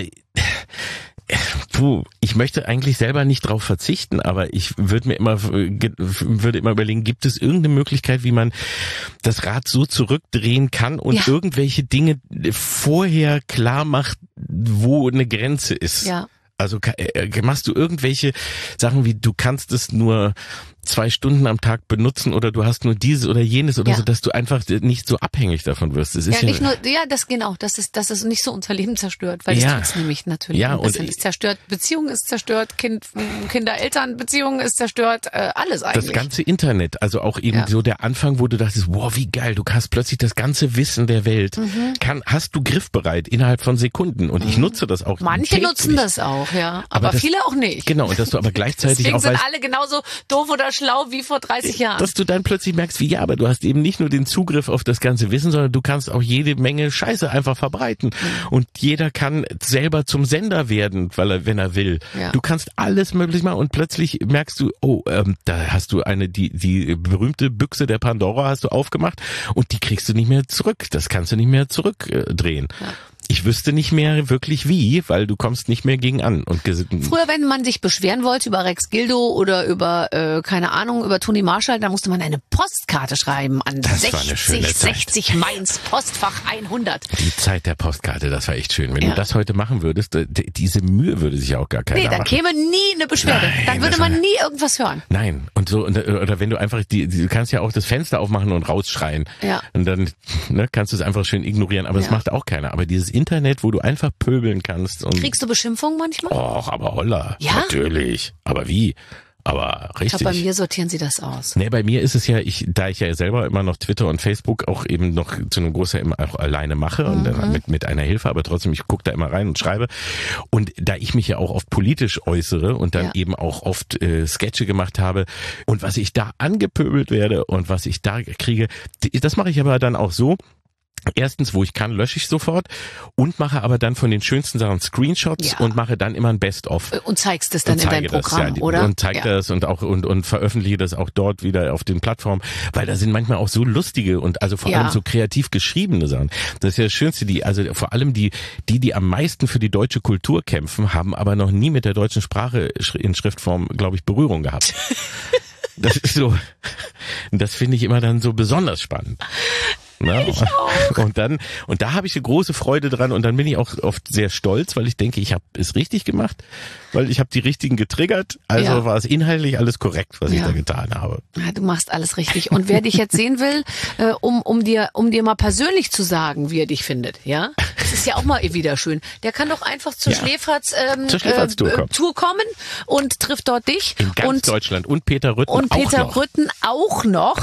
ich möchte eigentlich selber nicht drauf verzichten, aber ich würde immer überlegen, gibt es irgendeine Möglichkeit, wie man das Rad so zurückdrehen kann und irgendwelche Dinge vorher klar macht, wo eine Grenze ist. Ja. Also machst du irgendwelche Sachen wie, du kannst es nur 2 Stunden am Tag benutzen oder du hast nur dieses oder jenes oder so, dass du einfach nicht so abhängig davon wirst. Das ist nicht nur, dass es nicht so unser Leben zerstört, weil das tut's nämlich natürlich. Ja, und ist zerstört, Beziehung ist zerstört, Kinder-Eltern-Beziehung ist zerstört, alles eigentlich. Das ganze Internet, also auch eben so der Anfang, wo du dachtest, wow, wie geil, du hast plötzlich das ganze Wissen der Welt, hast du griffbereit innerhalb von Sekunden und ich nutze das auch. Manche nutzen das auch, aber viele auch nicht. Genau, und dass du aber gleichzeitig Deswegen auch sind alle genauso doof oder schlau wie vor 30 Jahren. Dass du dann plötzlich merkst, aber du hast eben nicht nur den Zugriff auf das ganze Wissen, sondern du kannst auch jede Menge Scheiße einfach verbreiten. Und jeder kann selber zum Sender werden, wenn er will. Ja. Du kannst alles möglich machen und plötzlich merkst du, da hast du die berühmte Büchse der Pandora hast du aufgemacht und die kriegst du nicht mehr zurück. Das kannst du nicht mehr zurückdrehen. Ja. Ich wüsste nicht mehr wirklich wie, weil du kommst nicht mehr gegen an. Früher, wenn man sich beschweren wollte über Rex Gildo oder über, keine Ahnung, über Toni Marshall, dann musste man eine Postkarte schreiben an 60 Mainz, Postfach 100. Die Zeit der Postkarte, das war echt schön. Wenn du das heute machen würdest, diese Mühe würde sich auch gar keiner machen. Da käme nie eine Beschwerde. Dann würde man nie irgendwas hören. Nein. Und so, oder wenn du einfach, du kannst ja auch das Fenster aufmachen und rausschreien. Ja. Und dann kannst du es einfach schön ignorieren. Aber das macht auch keiner. Aber dieses Internet, wo du einfach pöbeln kannst. Und kriegst du Beschimpfungen manchmal? Och, aber holla. Ja? Natürlich. Aber wie? Aber richtig. Ich glaube, bei mir sortieren sie das aus. Nee, bei mir ist es ja, da ich ja selber immer noch Twitter und Facebook auch eben noch zu einem Großteil immer auch alleine mache und mit einer Hilfe, aber trotzdem, ich gucke da immer rein und schreibe. Und da ich mich ja auch oft politisch äußere und dann eben auch oft Sketche gemacht habe und was ich da angepöbelt werde und was ich da kriege, das mache ich aber dann auch so. Erstens, wo ich kann, lösche ich sofort und mache aber dann von den schönsten Sachen Screenshots und mache dann immer ein Best-of. Und zeigst es dann in deinem Programm, oder? Und zeige das und auch und veröffentliche das auch dort wieder auf den Plattformen, weil da sind manchmal auch so lustige und also vor allem so kreativ geschriebene Sachen. Das ist ja das Schönste, also vor allem die am meisten für die deutsche Kultur kämpfen, haben aber noch nie mit der deutschen Sprache in Schriftform, glaube ich, Berührung gehabt. Das ist so, das finde ich immer dann so besonders spannend. Ich auch. Und da habe ich eine große Freude dran und dann bin ich auch oft sehr stolz, weil ich denke, ich habe es richtig gemacht, weil ich habe die richtigen getriggert, also war es inhaltlich alles korrekt, was ich da getan habe. Ja, du machst alles richtig. Und wer dich jetzt sehen will, um dir mal persönlich zu sagen, wie er dich findet, ja, das ist ja auch mal wieder schön. Der kann doch einfach zur Schläferz-Tour kommen und trifft dort dich. In ganz Deutschland und Peter Rütten auch noch.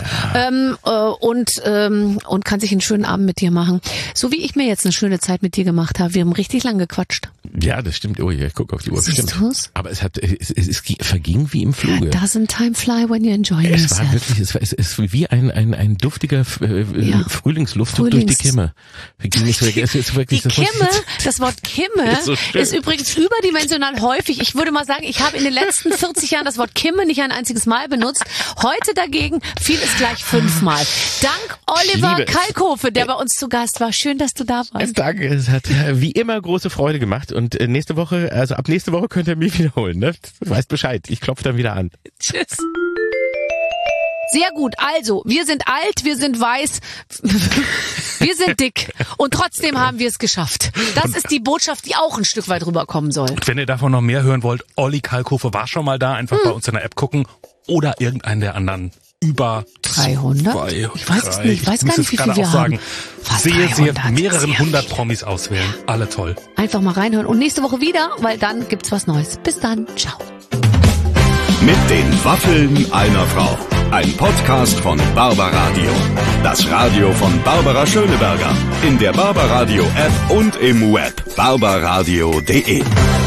Und kann sich einen schönen Abend mit dir machen. So wie ich mir jetzt eine schöne Zeit mit dir gemacht habe. Wir haben richtig lang gequatscht. Ja, das stimmt. Oh ja, ich gucke auf die Uhr. Stimmt. Aber es verging wie im Fluge. Doesn't time fly when you're enjoying yourself. Es war wirklich, es ist wie ein duftiger Frühlingsluftzug durch die Kimme. Die Kimme, das Wort Kimme ist übrigens überdimensional häufig. Ich würde mal sagen, ich habe in den letzten 40 Jahren das Wort Kimme nicht ein einziges Mal benutzt. Heute dagegen fiel es gleich 5-mal. Dank Oliver Kalkofe, der bei uns zu Gast war. Schön, dass du da warst. Danke, es hat wie immer große Freude gemacht und ab nächste Woche könnt ihr mich wiederholen, ne? Du weißt Bescheid, ich klopfe dann wieder an. Tschüss. Sehr gut, also, wir sind alt, wir sind weiß, wir sind dick und trotzdem haben wir es geschafft. Das ist die Botschaft, die auch ein Stück weit rüberkommen soll. Und wenn ihr davon noch mehr hören wollt, Olli Kalkofe war schon mal da, einfach bei uns in der App gucken oder irgendeinen der anderen über 300? Ich weiß es nicht. Ich weiß gar nicht, wie viel wir haben. Fast mehreren 100 Promis auswählen. Alle toll. Einfach mal reinhören. Und nächste Woche wieder, weil dann gibt's was Neues. Bis dann. Ciao. Mit den Waffeln einer Frau. Ein Podcast von Barbaradio. Das Radio von Barbara Schöneberger. In der Barbaradio App und im Web. barbaradio.de